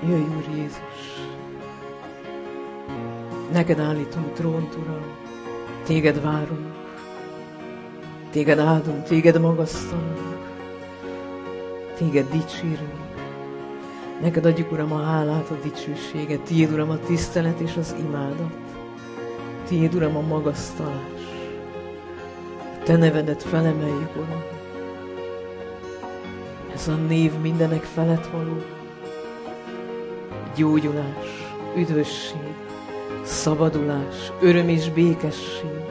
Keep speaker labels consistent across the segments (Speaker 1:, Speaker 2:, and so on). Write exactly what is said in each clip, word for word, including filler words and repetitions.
Speaker 1: Jöjj, Úr Jézus! Neked állítunk trónt, Uram, téged várunk, téged áldunk, téged magasztalunk, téged dicsérünk. Neked adjuk, Uram, a hálát, a dicsőséget, tiéd, Uram, a tisztelet és az imádat, tiéd, Uram, a magasztalás. A te nevedet felemeljük, Uram. Ez a név mindenek felett való. Gyógyulás, üdvösség, szabadulás, öröm és békesség.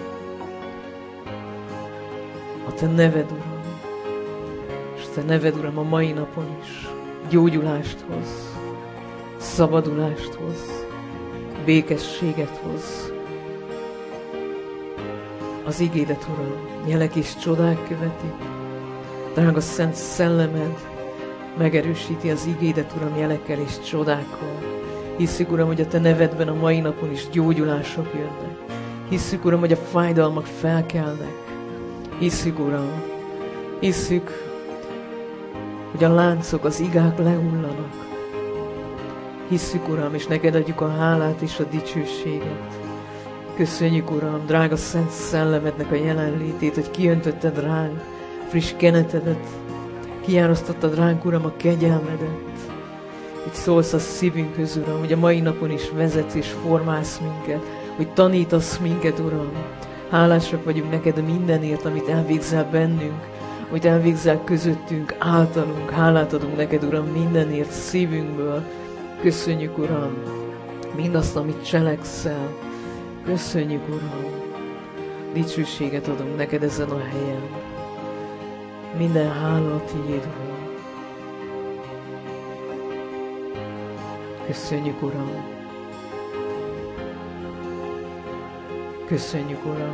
Speaker 1: A te neved, Uram, és te neved, Uram, a mai napon is gyógyulást hoz, szabadulást hoz, békességet hoz. Az igédet, Uram, jelek és csodák követik. Drága Szent Szellemed megerősíti az igédet, Uram, jelekkel és csodákkal. Hisszük, Uram, hogy a te nevedben a mai napon is gyógyulások jönnek. Hisszük, Uram, hogy a fájdalmak felkelnek. Hisszük, Uram, hisszük, hogy a láncok, az igák lehullanak. Hisszük, Uram, és neked adjuk a hálát és a dicsőséget. Köszönjük, Uram, drága Szent Szellemednek a jelenlétét, hogy kiöntötted ránk friss kenetedet, kiárasztottad ránk, Uram, a kegyelmedet, hogy szólsz a szívünkhöz, Uram, hogy a mai napon is vezetsz és formálsz minket, hogy tanítasz minket, Uram. Hálásak vagyunk neked mindenért, amit elvégzel bennünk, amit elvégzel közöttünk, általunk. Hálát adunk neked, Uram, mindenért szívünkből. Köszönjük, Uram, mindazt, amit cselekszel. Köszönjük, Uram. Dicsőséget adunk neked ezen a helyen. Minden hála a tiéd, Uram. Köszönjük, Uram. Köszönjük, Uram.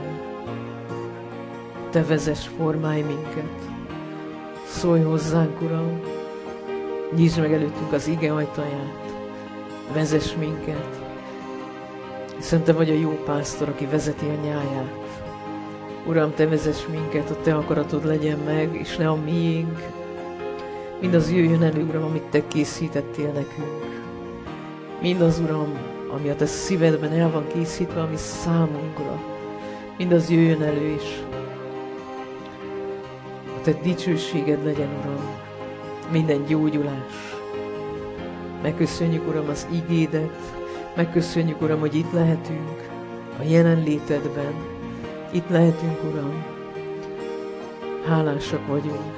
Speaker 1: Te vezess, formálj minket. Szólj hozzánk, Uram. Nyisd meg előttünk az ige ajtaját. Vezess minket. Hiszen te vagy a jó pásztor, aki vezeti a nyáját. Uram, te vezess minket, a te akaratod legyen meg, és ne a miénk. Mindaz jöjjön elő, Uram, amit te készítettél nekünk. Mindaz, Uram, ami a te szívedben el van készítve, ami számunkra. Mindaz jöjjön elő, és a te dicsőséged legyen, Uram. Minden gyógyulás. Megköszönjük, Uram, az igédet. Megköszönjük, Uram, hogy itt lehetünk a jelenlétedben. Itt lehetünk, Uram. Hálásak vagyunk.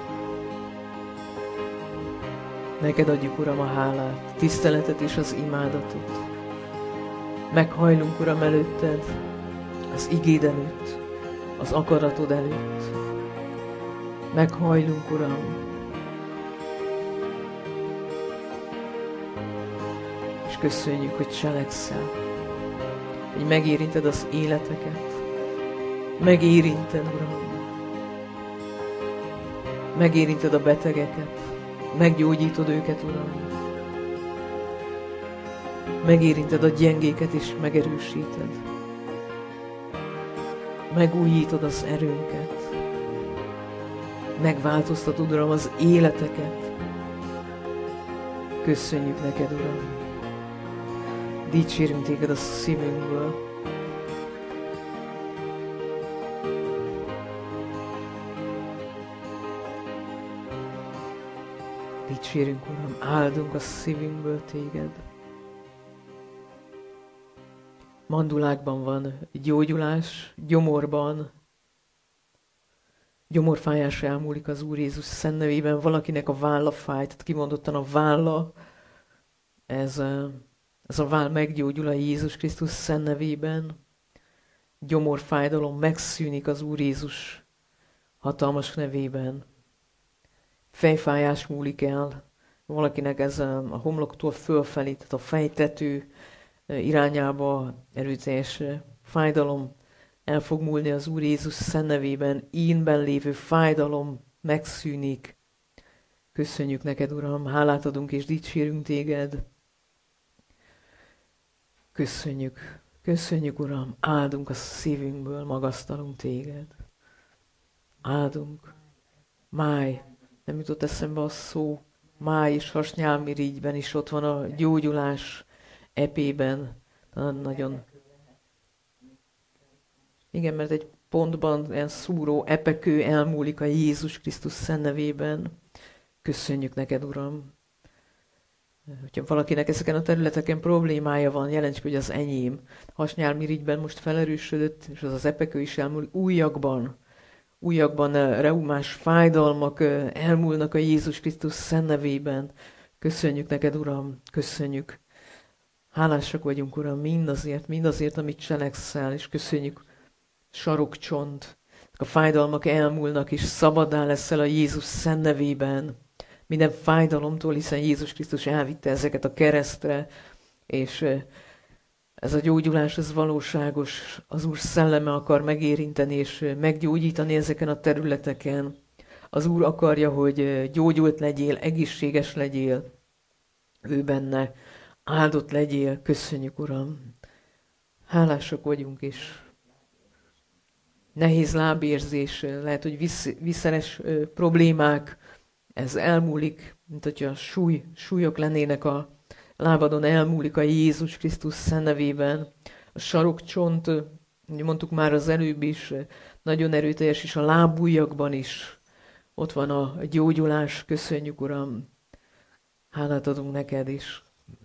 Speaker 1: Neked adjuk, Uram, a hálát, tiszteletet és az imádatot. Meghajlunk, Uram, előtted, az igéd előtt, az akaratod előtt. Meghajlunk, Uram. És köszönjük, hogy cselekszel, hogy megérinted az életeket. Megérinted, Uram. Megérinted a betegeket. Meggyógyítod őket, Uram. Megérinted a gyengéket és megerősíted. Megújítod az erőnket. Megváltoztatod, Uram, az életeket. Köszönjük neked, Uram. Dicsérünk téged a szívünkből. Dicsérünk, Uram, áldunk a szívünkből téged. Mandulákban van gyógyulás, gyomorban. Gyomorfájás elmúlik az Úr Jézus szent nevében. Valakinek a válla fáj, tehát kimondottan a válla. Ez, ez a váll meggyógyul a Jézus Krisztus szent nevében. Gyomorfájdalom megszűnik az Úr Jézus hatalmas nevében. Fejfájás múlik el, valakinek ez a homloktól fölfelé, tehát a fejtető irányába erőteljes fájdalom el fog múlni az Úr Jézus szent nevében, ínben lévő fájdalom megszűnik. Köszönjük neked, Uram, hálát adunk és dicsérünk téged. Köszönjük, köszönjük, Uram, áldunk a szívünkből, magasztalunk téged. Áldunk. Máj. Nem jutott eszembe a szó, máj és hasnyálmirigyben is ott van a gyógyulás epében. Nagyon. Igen, mert egy pontban ilyen szúró epekő elmúlik a Jézus Krisztus szent nevében. Köszönjük neked, Uram! Hogyha valakinek ezeken a területeken problémája van, jelentsük, hogy az enyém. Hasnyálmirigyben most felerősödött, és az az epekő is elmúlik. Újakban, újakban reumás fájdalmak elmúlnak a Jézus Krisztus szent nevében. Köszönjük neked, Uram! Köszönjük! Hálásak vagyunk, Uram, mindazért, mindazért, amit cselekszel, és köszönjük, sarokcsont. A fájdalmak elmúlnak, és szabaddá leszel a Jézus szent nevében. Minden fájdalomtól, hiszen Jézus Krisztus elvitte ezeket a keresztre, és ez a gyógyulás, ez valóságos. Az Úr szelleme akar megérinteni, és meggyógyítani ezeken a területeken. Az Úr akarja, hogy gyógyult legyél, egészséges legyél, ő benne, áldott legyél. Köszönjük, Uram! Hálásak vagyunk, és nehéz lábérzés, lehet, hogy vissz, visszeres ö, problémák, ez elmúlik, mint hogyha súly, súlyok lennének a lábadon, elmúlik a Jézus Krisztus szent nevében. A sarokcsont, mondtuk már az előbb is, nagyon erőteljes, és a lábujjakban is ott van a gyógyulás. Köszönjük, Uram! Hálát adunk neked is.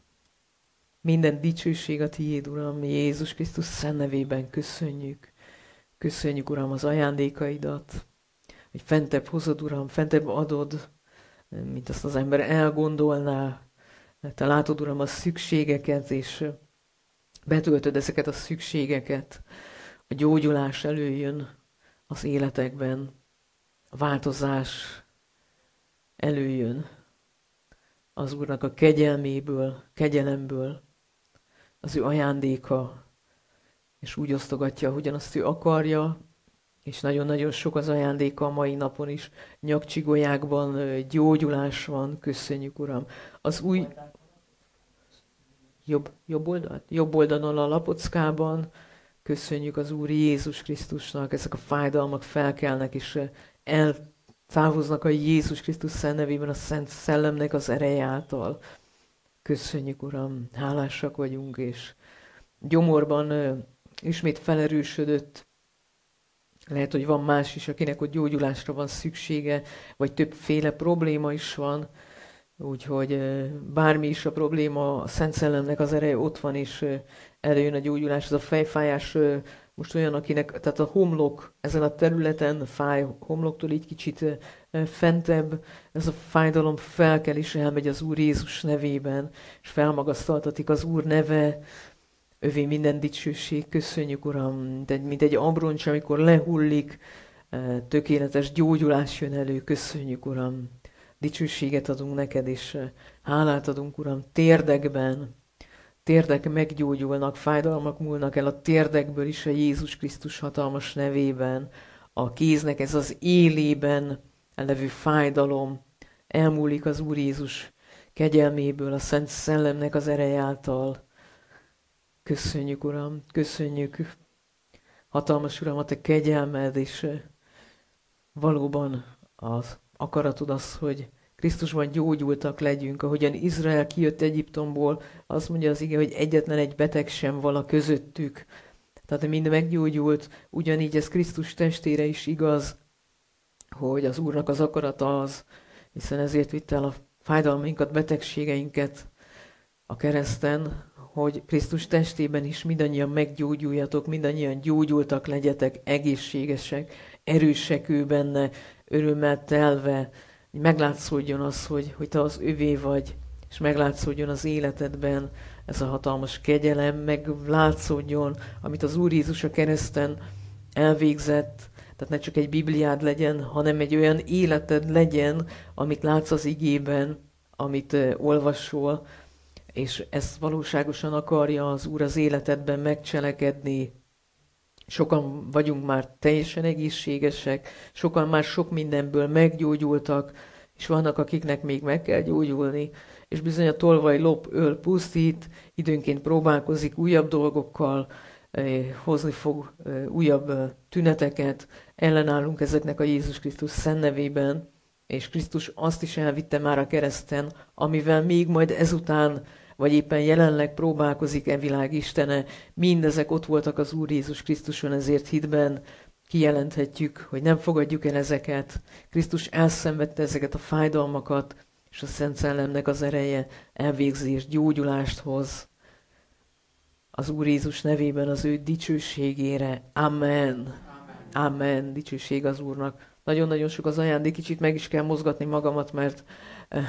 Speaker 1: Minden dicsőség a tiéd, Uram, Jézus Krisztus szent nevében köszönjük. Köszönjük, Uram, az ajándékaidat, hogy fentebb hozod, Uram, fentebb adod, mint azt az ember elgondolná. Te látod, Uram, a szükségeket, és betöltöd ezeket a szükségeket. A gyógyulás előjön az életekben, a változás előjön az Úrnak a kegyelméből, kegyelemből, az ő ajándéka, és úgy osztogatja, hogyan azt ő akarja, és nagyon-nagyon sok az ajándéka a mai napon is. Nyakcsigolyákban gyógyulás van, köszönjük, Uram. Az új jobb, jobb, oldal? jobb oldalon a lapockában köszönjük az Úr Jézus Krisztusnak, ezek a fájdalmak felkelnek, és eltávoznak a Jézus Krisztus szent nevében a Szent Szellemnek az ereje által. Köszönjük, Uram, hálásak vagyunk, és gyomorban ismét felerősödött. Lehet, hogy van más is, akinek ott gyógyulásra van szüksége, vagy többféle probléma is van. Úgyhogy bármi is a probléma, a Szent Szellemnek az ereje ott van, és előjön a gyógyulás. Ez a fejfájás most olyan, akinek, tehát a homlok ezen a területen fáj, homloktól így kicsit fentebb, ez a fájdalom felkel és elmegy az Úr Jézus nevében, és felmagasztaltatik az Úr neve. Övé minden dicsőség, köszönjük, Uram, mint egy, mint egy abroncs, amikor lehullik, tökéletes gyógyulás jön elő, köszönjük, Uram. Dicsőséget adunk neked, és hálát adunk, Uram, térdekben. Térdek meggyógyulnak, fájdalmak múlnak el a térdekből is a Jézus Krisztus hatalmas nevében. A kéznek ez az élében levő fájdalom elmúlik az Úr Jézus kegyelméből, a Szent Szellemnek az ereje által. Köszönjük, Uram, köszönjük, hatalmas Uram, a te kegyelmed, és valóban az akaratod az, hogy Krisztusban gyógyultak legyünk, ahogyan Izrael kijött Egyiptomból, azt mondja az ige, hogy egyetlen egy beteg sem vala közöttük. Tehát mind meggyógyult, ugyanígy ez Krisztus testére is igaz, hogy az Úrnak az akarata az, hiszen ezért vitte el a fájdalmainkat, betegségeinket a kereszten, hogy Krisztus testében is mindannyian meggyógyuljatok, mindannyian gyógyultak legyetek, egészségesek, erősek ő benne, örömmel telve, hogy meglátszódjon az, hogy, hogy te az övé vagy, és meglátszódjon az életedben ez a hatalmas kegyelem, meglátszódjon, amit az Úr Jézus a kereszten elvégzett, tehát ne csak egy Bibliád legyen, hanem egy olyan életed legyen, amit látsz az igében, amit uh, olvasol, és ezt valóságosan akarja az Úr az életedben megcselekedni. Sokan vagyunk már teljesen egészségesek, sokan már sok mindenből meggyógyultak, és vannak, akiknek még meg kell gyógyulni, és bizony a tolvaj lop, öl, pusztít, időnként próbálkozik újabb dolgokkal, eh, hozni fog eh, újabb eh, tüneteket, ellenállunk ezeknek a Jézus Krisztus szent nevében, és Krisztus azt is elvitte már a kereszten, amivel még majd ezután, vagy éppen jelenleg próbálkozik e világ Istene. Mindezek ott voltak az Úr Jézus Krisztuson, ezért hitben kijelenthetjük, hogy nem fogadjuk el ezeket. Krisztus elszenvedte ezeket a fájdalmakat, és a Szent Szellemnek az ereje elvégzi és gyógyulást hoz. Az Úr Jézus nevében az ő dicsőségére. Amen. Amen. Amen. Dicsőség az Úrnak. Nagyon-nagyon sok az ajándék, kicsit meg is kell mozgatni magamat, mert eh,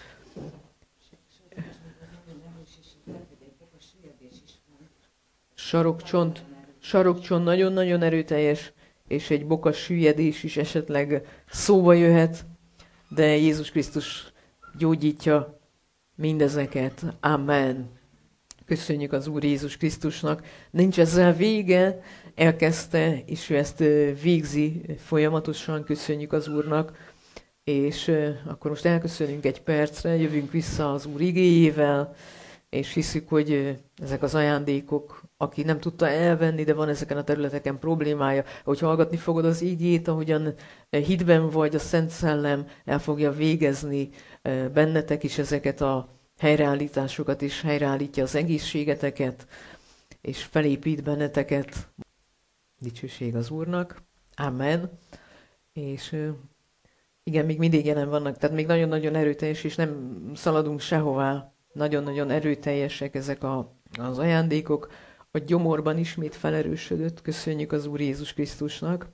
Speaker 1: sarokcsont, sarokcsont nagyon-nagyon erőteljes, és egy bokas süllyedés is esetleg szóba jöhet, de Jézus Krisztus gyógyítja mindezeket. Amen. Köszönjük az Úr Jézus Krisztusnak. Nincs ezzel vége, elkezdte, és ő ezt végzi folyamatosan. Köszönjük az Úrnak. És akkor most elköszönünk egy percre, jövünk vissza az Úr igéjével, és hiszük, hogy ezek az ajándékok, aki nem tudta elvenni, de van ezeken a területeken problémája, hogy hallgatni fogod az igét, ahogyan hitben vagy, a Szent Szellem el fogja végezni bennetek is ezeket a helyreállításokat, és helyreállítja az egészségeteket, és felépít benneteket. Dicsőség az Úrnak. Amen. És igen, még mindig jelen vannak, tehát még nagyon-nagyon erőteljes, és nem szaladunk sehová. Nagyon-nagyon erőteljesek ezek a, az ajándékok. A gyomorban ismét felerősödött, köszönjük az Úr Jézus Krisztusnak.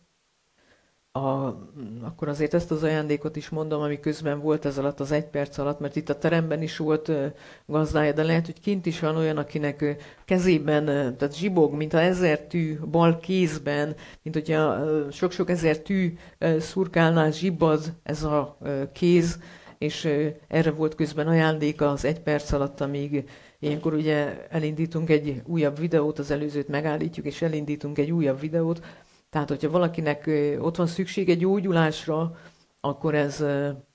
Speaker 1: A, akkor azért ezt az ajándékot is mondom, ami közben volt ez alatt az egy perc alatt, mert itt a teremben is volt uh, gazdája, de lehet, hogy kint is van olyan, akinek uh, kezében, uh, tehát zsibog, mintha ezer tű bal kézben, mint hogyha uh, sok-sok ezer tű uh, szurkálnál, zsibbad ez a uh, kéz, és uh, erre volt közben ajándéka az egy perc alatt, amíg ilyenkor ugye elindítunk egy újabb videót, az előzőt megállítjuk, és elindítunk egy újabb videót. Tehát, hogyha valakinek ott van szüksége gyógyulásra, akkor ez,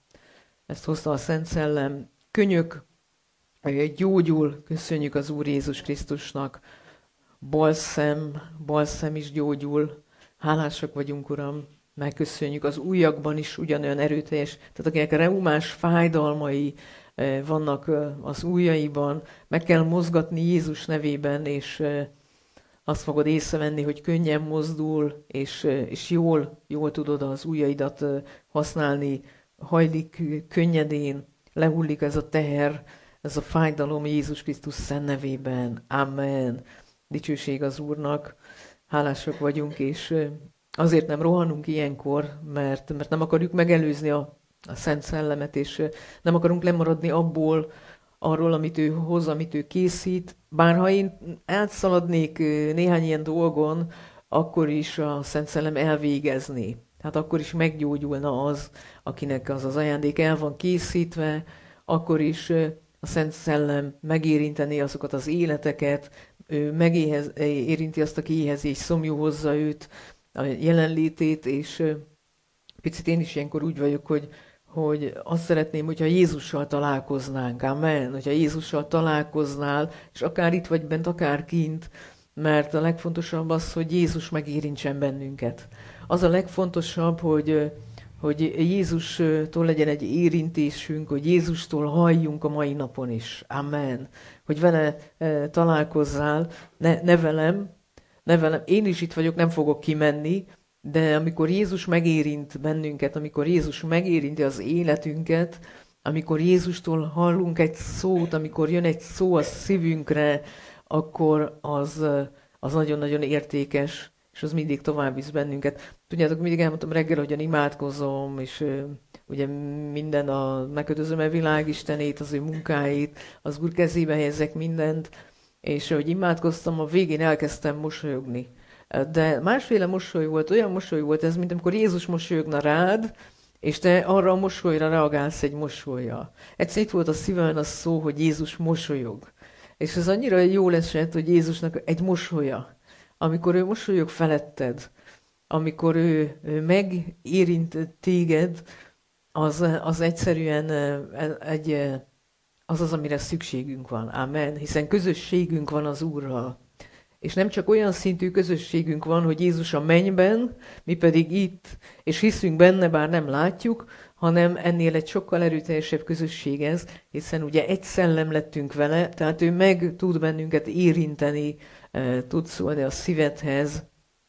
Speaker 1: ezt hozta a Szent Szellem. Könyök gyógyul, köszönjük az Úr Jézus Krisztusnak. Balszem, balszem is gyógyul. Hálásak vagyunk, Uram, megköszönjük. Az ujjakban is ugyanolyan erőteljes. Tehát akinek reumás fájdalmai vannak az ujjaiban, meg kell mozgatni Jézus nevében, és azt fogod észrevenni, hogy könnyen mozdul, és, és jól, jól tudod az ujjaidat használni, hajlik könnyedén, lehullik ez a teher, ez a fájdalom Jézus Krisztus szent nevében. Amen. Dicsőség az Úrnak. Hálásak vagyunk, és azért nem rohanunk ilyenkor, mert, mert nem akarjuk megelőzni a, a Szent Szellemet, és nem akarunk lemaradni abból, arról, amit ő hoz, amit ő készít. Bár ha én átszaladnék néhány ilyen dolgon, akkor is a Szent Szellem elvégezni. Tehát akkor is meggyógyulna az, akinek az az ajándék el van készítve, akkor is a Szent Szellem megérinteni azokat az életeket, ő megérinti azt, aki éhez és szomjú hozza őt, a jelenlétét, és picit én is ilyenkor úgy vagyok, hogy hogy azt szeretném, hogyha Jézussal találkoznánk, amen, hogyha Jézussal találkoznál, és akár itt vagy bent, akár kint, mert a legfontosabb az, hogy Jézus megérintsen bennünket. Az a legfontosabb, hogy, hogy Jézustól legyen egy érintésünk, hogy Jézustól halljunk a mai napon is, amen, hogy vele e, találkozzál, ne, ne velem, ne velem, én is itt vagyok, nem fogok kimenni, de amikor Jézus megérint bennünket, amikor Jézus megérinti az életünket, amikor Jézustól hallunk egy szót, amikor jön egy szó a szívünkre, akkor az, az nagyon-nagyon értékes, és az mindig tovább visz bennünket. Tudjátok, mindig elmondtam reggel, hogyan imádkozom, és uh, ugye minden a, megkötözöm a világ Istenét, az ő munkáit, az Úr kezébe helyezek mindent, és ahogy imádkoztam, a végén elkezdtem mosolyogni. De másféle mosoly volt, olyan mosoly volt ez, mint amikor Jézus mosolyogna rád, és te arra a mosolyra reagálsz egy mosollyal. Egyszer itt volt a szívemen a szó, hogy Jézus mosolyog. És ez annyira jól esett, hogy Jézusnak egy mosolya, amikor ő mosolyog feletted, amikor ő, ő megérint téged, az, az egyszerűen egy, az az, amire szükségünk van. Amen. Hiszen közösségünk van az Úrral. És nem csak olyan szintű közösségünk van, hogy Jézus a mennyben, mi pedig itt, és hiszünk benne, bár nem látjuk, hanem ennél egy sokkal erőteljesebb közösség ez, hiszen ugye egy szellem lettünk vele, tehát ő meg tud bennünket érinteni, tud szólni a szívedhez,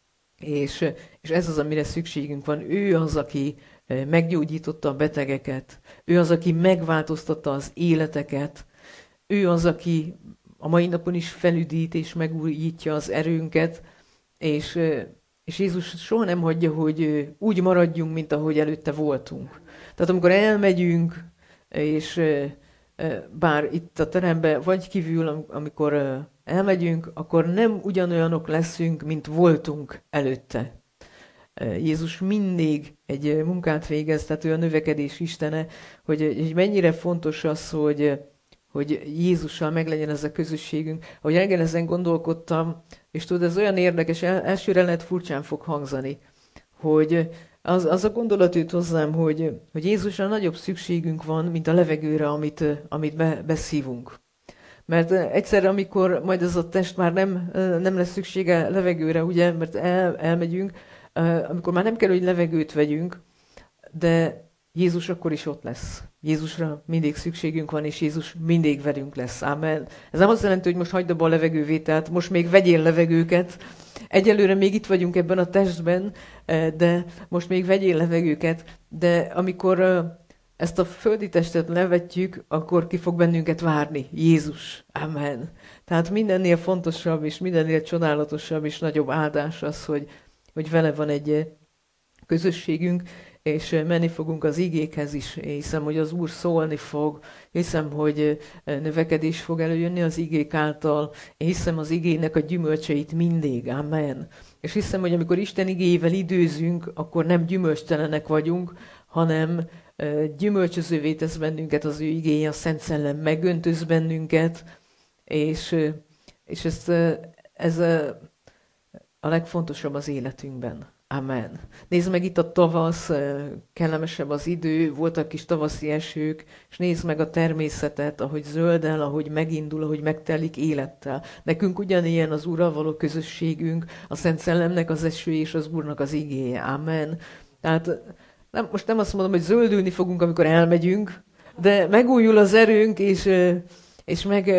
Speaker 1: és, és ez az, amire szükségünk van. Ő az, aki meggyógyította a betegeket, ő az, aki megváltoztatta az életeket, ő az, aki a mai napon is felüdít és megújítja az erőnket, és, és Jézus soha nem hagyja, hogy úgy maradjunk, mint ahogy előtte voltunk. Tehát amikor elmegyünk, és bár itt a teremben vagy kívül, amikor elmegyünk, akkor nem ugyanolyanok leszünk, mint voltunk előtte. Jézus mindig egy munkát végez, tehát ő a növekedés istene, hogy, hogy mennyire fontos az, hogy, hogy Jézussal meglegyen ez a közösségünk. Ahogy reggel ezen gondolkodtam, és tudod, ez olyan érdekes, el, elsőre lehet furcsán fog hangzani, hogy az, az a gondolat jut hozzám, hogy, hogy Jézusra nagyobb szükségünk van, mint a levegőre, amit, amit be, beszívunk. Mert egyszerre, amikor majd ez a test már nem, nem lesz szüksége levegőre, ugye, mert el, elmegyünk, amikor már nem kell, hogy levegőt vegyünk, de Jézus akkor is ott lesz. Jézusra mindig szükségünk van, és Jézus mindig velünk lesz. Amen. Ez nem azt jelenti, hogy most hagyd abba a levegővételt, most még vegyél levegőket. Egyelőre még itt vagyunk ebben a testben, de most még vegyél levegőket. De amikor ezt a földi testet levetjük, akkor ki fog bennünket várni. Jézus. Amen. Tehát mindennél fontosabb, és mindennél csodálatosabb, és nagyobb áldás az, hogy, hogy vele van egy közösségünk, és menni fogunk az igékhez is. Én hiszem, hogy az Úr szólni fog, hiszem, hogy növekedés fog előjönni az igék által, én hiszem az igének a gyümölcseit mindig. Amen. És hiszem, hogy amikor Isten igéjével időzünk, akkor nem gyümölcstelenek vagyunk, hanem gyümölcsözővé tesz bennünket az ő igéje, a Szent Szellem megöntöz bennünket, és, és ez, ez a legfontosabb az életünkben. Amen. Nézd meg itt a tavasz, kellemesebb az idő, voltak kis tavaszi esők, és nézd meg a természetet, ahogy zöldel, ahogy megindul, ahogy megtelik élettel. Nekünk ugyanilyen az Úrral való közösségünk, a Szent Szellemnek az eső és az Úrnak az igéje. Amen. Tehát nem, most nem azt mondom, hogy zöldülni fogunk, amikor elmegyünk, de megújul az erőnk, és, és meg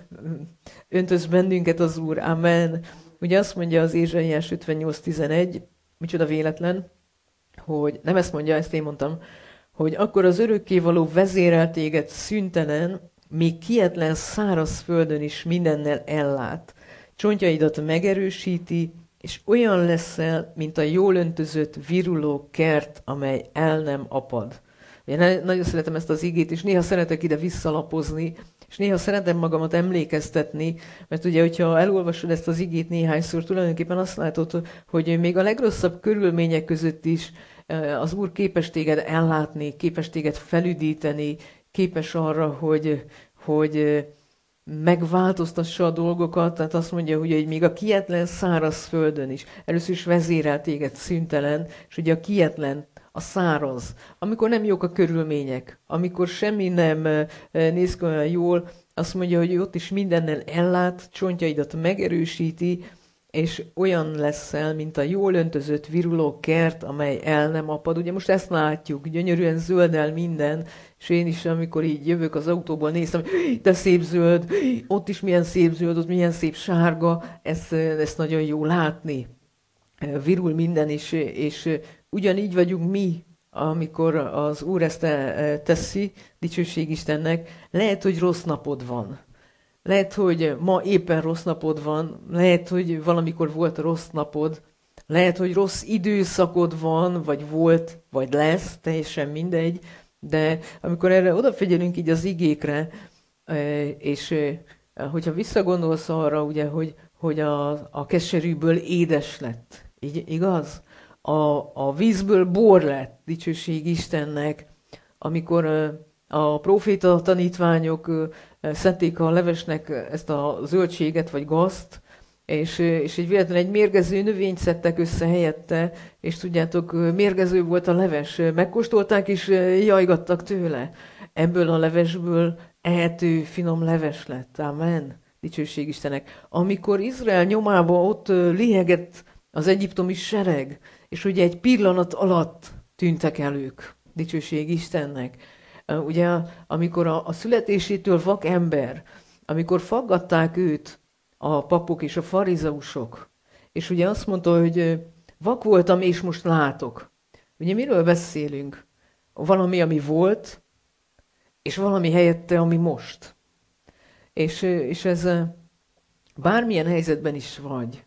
Speaker 1: öntöz bennünket az Úr. Amen. Ugye azt mondja az Ézsaiás ötvennyolc tizenegy, micsoda véletlen, hogy nem ezt mondja, ezt én mondtam, hogy akkor az örökkévaló vezérel téged szüntelen, még kietlen száraz földön is mindennel ellát. Csontjaidat megerősíti, és olyan leszel, mint a jól öntözött, viruló kert, amely el nem apad. Én nagyon szeretem ezt az igét, és néha szeretek ide visszalapozni, és néha szeretem magamat emlékeztetni, mert ugye, hogyha elolvasod ezt az igét néhányszor, tulajdonképpen azt látod, hogy még a legrosszabb körülmények között is az Úr képes téged ellátni, képes téged felüdíteni, képes arra, hogy, hogy megváltoztassa a dolgokat, tehát azt mondja, hogy még a kietlen száraz földön is, először is vezérel téged szüntelen, és ugye a kietlen, a száraz, amikor nem jók a körülmények, amikor semmi nem néz ki olyan jól, azt mondja, hogy ott is mindennel ellát, csontjaidat megerősíti, és olyan leszel, mint a jól öntözött, viruló kert, amely el nem apad. Ugye most ezt látjuk, gyönyörűen zöldel minden, és én is, amikor így jövök az autóból, néztem, de szép zöld, ott is milyen szép zöld, ott milyen szép sárga, ezt, ezt nagyon jó látni. Virul minden, és, és ugyanígy vagyunk mi, amikor az Úr ezt teszi, dicsőség Istennek. Lehet, hogy rossz napod van. Lehet, hogy ma éppen rossz napod van, lehet, hogy valamikor volt rossz napod, lehet, hogy rossz időszakod van, vagy volt, vagy lesz, teljesen mindegy, de amikor erre odafigyelünk így az igékre, és hogyha visszagondolsz arra, ugye, hogy, hogy a, a keserűből édes lett, így, igaz? A, a vízből bor lett, dicsőség Istennek, amikor a próféta tanítványok szedték a levesnek ezt a zöldséget vagy gazt, és, és egy véletlenül egy mérgező növényt szedtek össze helyette, és tudjátok, mérgező volt a leves. Megkóstolták, és jajgattak tőle. Ebből a levesből ehető, finom leves lett. Amen. Dicsőség Istennek. Amikor Izrael nyomába ott lihegett az egyiptomi sereg, és ugye egy pillanat alatt tűntek el ők. Dicsőség Istennek. Ugye, amikor a, a születésétől vak ember, amikor faggatták őt a papok és a farizeusok, és ugye azt mondta, hogy vak voltam, és most látok. Ugye miről beszélünk? Valami, ami volt, és valami helyette, ami most. És, és ez bármilyen helyzetben is vagy,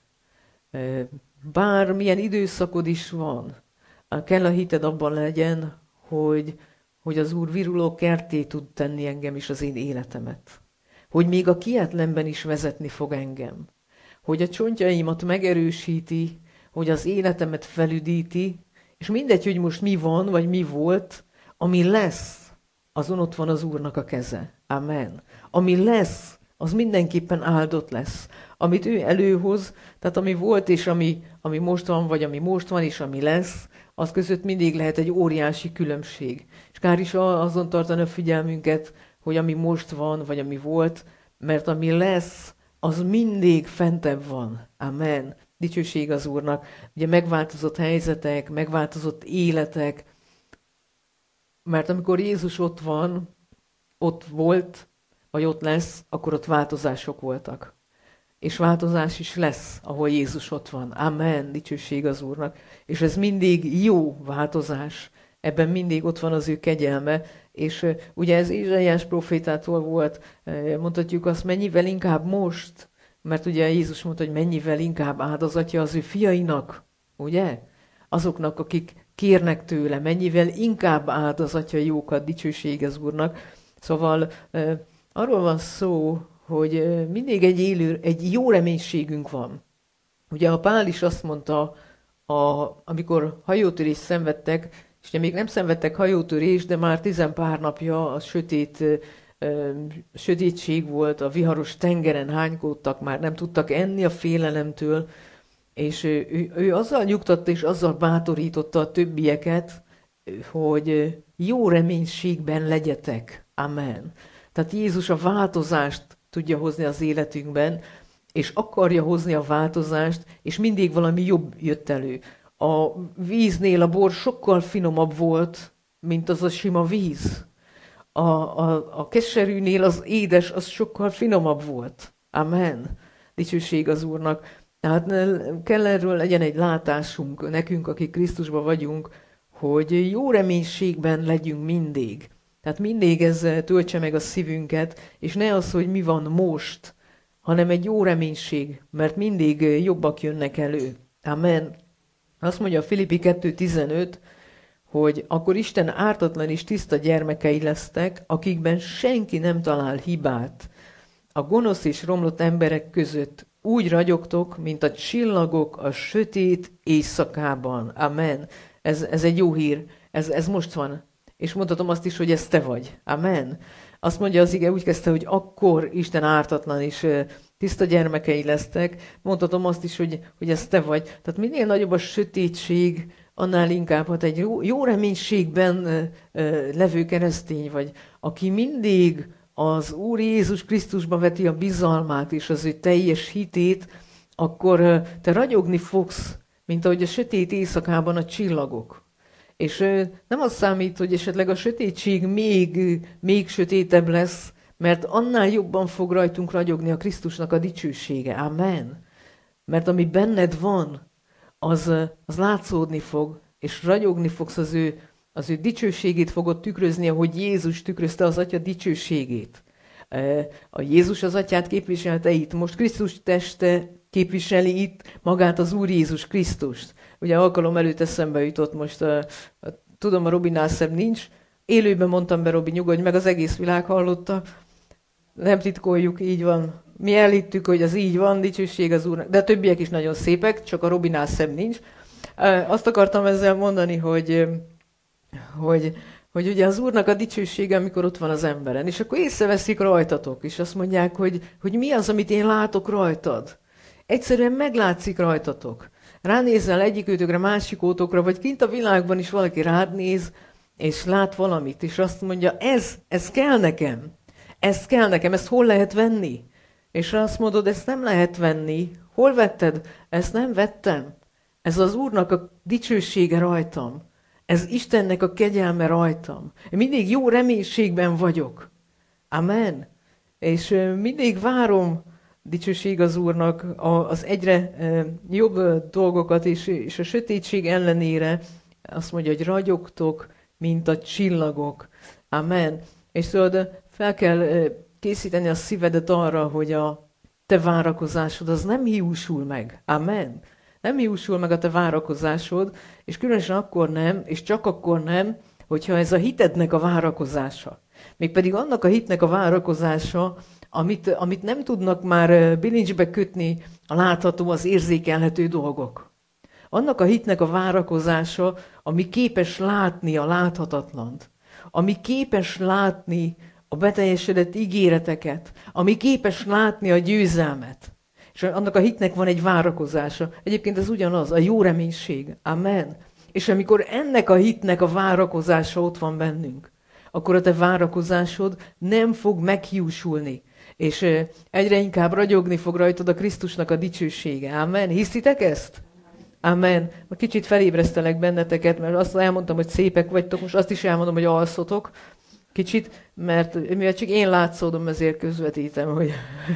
Speaker 1: bármilyen időszakod is van, kell a hited abban legyen, hogy, hogy az Úr viruló kerté tud tenni engem is az én életemet. Hogy még a kietlenben is vezetni fog engem. Hogy a csontjaimat megerősíti, hogy az életemet felüdíti, és mindegy, hogy most mi van, vagy mi volt, ami lesz, azon ott van az Úrnak a keze. Amen. Ami lesz, az mindenképpen áldott lesz. Amit ő előhoz, tehát ami volt, és ami, ami most van, vagy ami most van, és ami lesz, az között mindig lehet egy óriási különbség. És kár is azon tartani a figyelmünket, hogy ami most van, vagy ami volt, mert ami lesz, az mindig fentebb van. Amen. Dicsőség az Úrnak. Ugye megváltozott helyzetek, megváltozott életek, mert amikor Jézus ott van, ott volt, vagy ott lesz, akkor ott változások voltak. És változás is lesz, ahol Jézus ott van. Amen, dicsőség az Úrnak. És ez mindig jó változás. Ebben mindig ott van az ő kegyelme. És uh, ugye ez Ézsaiás profétától volt, uh, mondhatjuk azt, mennyivel inkább most, mert ugye Jézus mondta, hogy mennyivel inkább áldozatja az ő fiainak, ugye? Azoknak, akik kérnek tőle, mennyivel inkább áldozatja jókat, dicsőség az Úrnak. Szóval uh, arról van szó, hogy mindig egy élő, egy jó reménységünk van. Ugye a Pál is azt mondta, a, amikor hajótörést szenvedtek, és ugye még nem szenvedtek hajótörést, de már tizenpár napja a sötét, ö, sötétség volt, a viharos tengeren hánykódtak, már nem tudtak enni a félelemtől, és ő, ő, ő azzal nyugtatta és azzal bátorította a többieket, hogy jó reménységben legyetek. Amen. Tehát Jézus a változást tudja hozni az életünkben, és akarja hozni a változást, és mindig valami jobb jött elő. A víznél a bor sokkal finomabb volt, mint az a sima víz. A, a, a keserűnél az édes, az sokkal finomabb volt. Amen. Dicsőség az Úrnak. Tehát kell erről legyen egy látásunk, nekünk, akik Krisztusban vagyunk, hogy jó reménységben legyünk mindig. Tehát mindig ez töltse meg a szívünket, és ne az, hogy mi van most, hanem egy jó reménység, mert mindig jobbak jönnek elő. Amen. Azt mondja a Filippi kettő tizenöt, hogy akkor Isten ártatlan és tiszta gyermekei lesztek, akikben senki nem talál hibát. A gonosz és romlott emberek között úgy ragyogtok, mint a csillagok a sötét éjszakában. Amen. Ez, ez egy jó hír. Ez, ez most van. És mondhatom azt is, hogy ez te vagy. Amen. Azt mondja az ige, úgy kezdte, hogy akkor Isten ártatlan és tiszta gyermekei lesztek. Mondhatom azt is, hogy, hogy ez te vagy. Tehát minél nagyobb a sötétség, annál inkább, hát egy jó, jó reménységben ö, ö, levő keresztény vagy, aki mindig az Úr Jézus Krisztusba veti a bizalmát és az ő teljes hitét, akkor ö, te ragyogni fogsz, mint ahogy a sötét éjszakában a csillagok. És nem az számít, hogy esetleg a sötétség még, még sötétebb lesz, mert annál jobban fog rajtunk ragyogni a Krisztusnak a dicsősége. Amen. Mert ami benned van, az, az látszódni fog, és ragyogni fogsz az ő, az ő dicsőségét fogod tükrözni, ahogy Jézus tükrözte az Atya dicsőségét. A Jézus az Atyát képviselte itt, most Krisztus teste képviseli itt magát az Úr Jézus Krisztust. Ugye alkalom előtt eszembe jutott most, a, a, tudom, a Robinál szebb nincs, élőben mondtam be, Robi, nyugodj meg, az egész világ hallotta, nem titkoljuk, így van. Mi elhittük, hogy az így van, dicsőség az Úrnak, de a többiek is nagyon szépek, csak a Robinál szebb nincs. Azt akartam ezzel mondani, hogy, hogy, hogy ugye az Úrnak a dicsősége, amikor ott van az emberen, és akkor észreveszik rajtatok, és azt mondják, hogy, hogy mi az, amit én látok rajtad. Egyszerűen meglátszik rajtatok. Ránézel egyik őtökre, másik ótokra, vagy kint a világban is valaki rád néz, és lát valamit, és azt mondja, ez, ez kell nekem. Ez kell nekem, ezt hol lehet venni? És azt mondod, ezt nem lehet venni. Hol vetted? Ezt nem vettem. Ez az Úrnak a dicsősége rajtam. Ez Istennek a kegyelme rajtam. Én mindig jó reménységben vagyok. Amen. És mindig várom, dicsőség az Úrnak, az egyre jobb dolgokat, és, és a sötétség ellenére azt mondja, hogy ragyogtok, mint a csillagok. Amen. És tudod, fel kell készíteni a szívedet arra, hogy a te várakozásod az nem hiúsul meg. Amen. Nem hiúsul meg a te várakozásod, és különösen akkor nem, és csak akkor nem, hogyha ez a hitednek a várakozása. Mégpedig annak a hitnek a várakozása, amit, amit nem tudnak már bilincsbe kötni a látható, az érzékelhető dolgok. Annak a hitnek a várakozása, ami képes látni a láthatatlant, ami képes látni a beteljesedett ígéreteket, ami képes látni a győzelmet. És annak a hitnek van egy várakozása. Egyébként ez ugyanaz, a jó reménység. Amen. És amikor ennek a hitnek a várakozása ott van bennünk, akkor a te várakozásod nem fog meghiúsulni. És egyre inkább ragyogni fog rajtad a Krisztusnak a dicsősége. Amen. Hiszitek ezt? Amen. Kicsit felébresztelek benneteket, mert azt elmondtam, hogy szépek vagytok, most azt is elmondom, hogy alszotok. Kicsit, mert mivel csak én látszódom, ezért közvetítem, hogy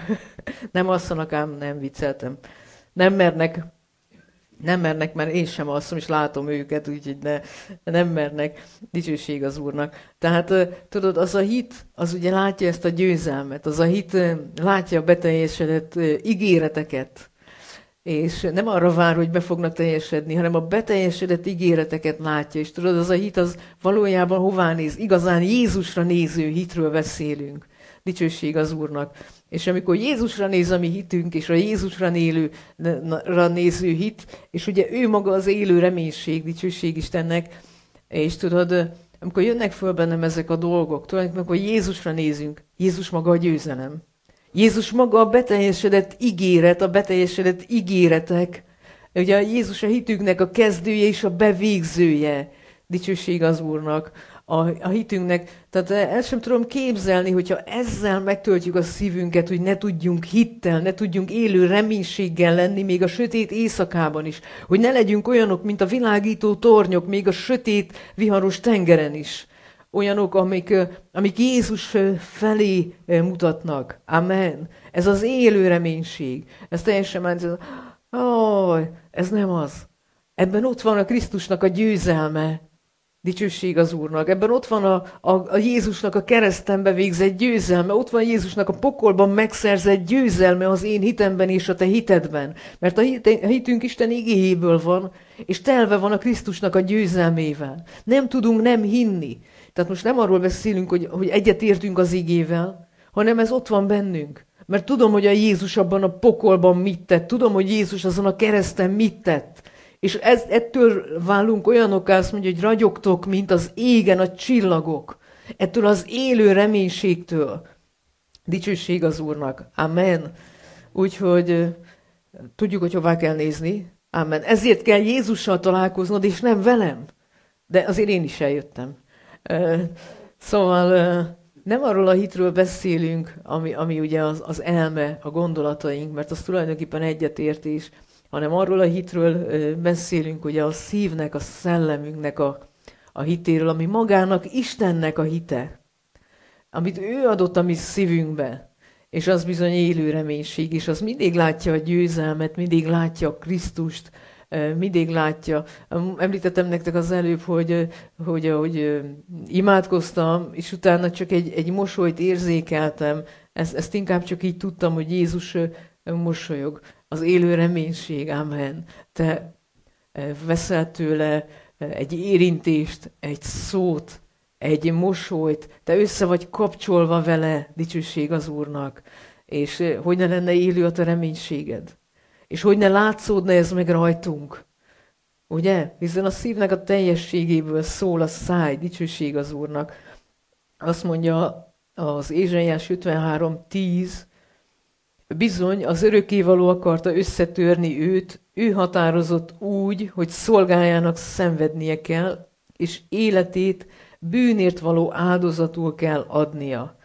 Speaker 1: nem alszanak, ám nem vicceltem. Nem mernek, nem mernek, mert én sem alszom, és látom őket, úgyhogy ne, nem mernek. Dicsőség az Úrnak. Tehát tudod, az a hit, az ugye látja ezt a győzelmet, az a hit látja a beteljesedett ígéreteket, és nem arra vár, hogy be fognak teljesedni, hanem a beteljesedett ígéreteket látja. És tudod, az a hit az valójában hová néz? Igazán Jézusra néző hitről beszélünk. Dicsőség az Úrnak. És amikor Jézusra néz a mi hitünk, és a Jézusra nélőra néző hit, és ugye ő maga az élő reménység, dicsőség Istennek, és tudod, amikor jönnek föl bennem ezek a dolgok, tulajdonképpen, amikor Jézusra nézünk, Jézus maga a győzelem. Jézus maga a beteljesedett ígéret, a beteljesedett ígéretek. Ugye Jézus a hitünknek a kezdője és a bevégzője. Dicsőség az Úrnak. A, a hitünknek, tehát el sem tudom képzelni, hogyha ezzel megtöltjük a szívünket, hogy ne tudjunk hittel, ne tudjunk élő reménységgel lenni, még a sötét éjszakában is. Hogy ne legyünk olyanok, mint a világító tornyok, még a sötét, viharos tengeren is. Olyanok, amik, amik Jézus felé mutatnak. Amen. Ez az élő reménység. Ez teljesen már, oh, ez nem az. Ebben ott van a Krisztusnak a győzelme. Dicsőség az Úrnak. Ebben ott van a, a, a Jézusnak a kereszten bevégzett győzelme. Ott van Jézusnak a pokolban megszerzett győzelme az én hitemben és a te hitedben. Mert a, hit, a hitünk Isten igéjéből van, és telve van a Krisztusnak a győzelmével. Nem tudunk nem hinni. Tehát most nem arról beszélünk, hogy, hogy egyetértünk az igével, hanem ez ott van bennünk. Mert tudom, hogy a Jézus abban a pokolban mit tett. Tudom, hogy Jézus azon a kereszten mit tett. És ez, ettől válunk olyanokká, azt mondja, hogy ragyogtok, mint az égen a csillagok. Ettől az élő reménységtől. Dicsőség az Úrnak. Amen. Úgyhogy tudjuk, hogy hová kell nézni. Amen. Ezért kell Jézussal találkoznod, és nem velem. De azért én is eljöttem. Szóval nem arról a hitről beszélünk, ami, ami ugye az, az elme, a gondolataink, mert az tulajdonképpen egyetértés, hanem arról a hitről beszélünk, ugye a szívnek, a szellemünknek a, a hitéről, ami magának Istennek a hite, amit ő adott a mi szívünkbe, és az bizony élő reménység, és az mindig látja a győzelmet, mindig látja a Krisztust, mindig látja. Említettem nektek az előbb, hogy, hogy, hogy imádkoztam, és utána csak egy, egy mosolyt érzékeltem, ezt, ezt inkább csak így tudtam, hogy Jézus mosolyog. Az élő reménység, amen. Te veszel tőle egy érintést, egy szót, egy mosolyt, te össze vagy kapcsolva vele, dicsőség az Úrnak. És hogy ne lenne élő a te reménységed? És hogy ne látszódna ez meg rajtunk? Ugye? Hiszen a szívnek a teljességéből szól a száj, dicsőség az Úrnak. Azt mondja az Ézsaiás ötvenhárom tíz, bizony az örökkévaló akarta összetörni őt, ő határozott úgy, hogy szolgájának szenvednie kell, és életét bűnért való áldozatul kell adnia.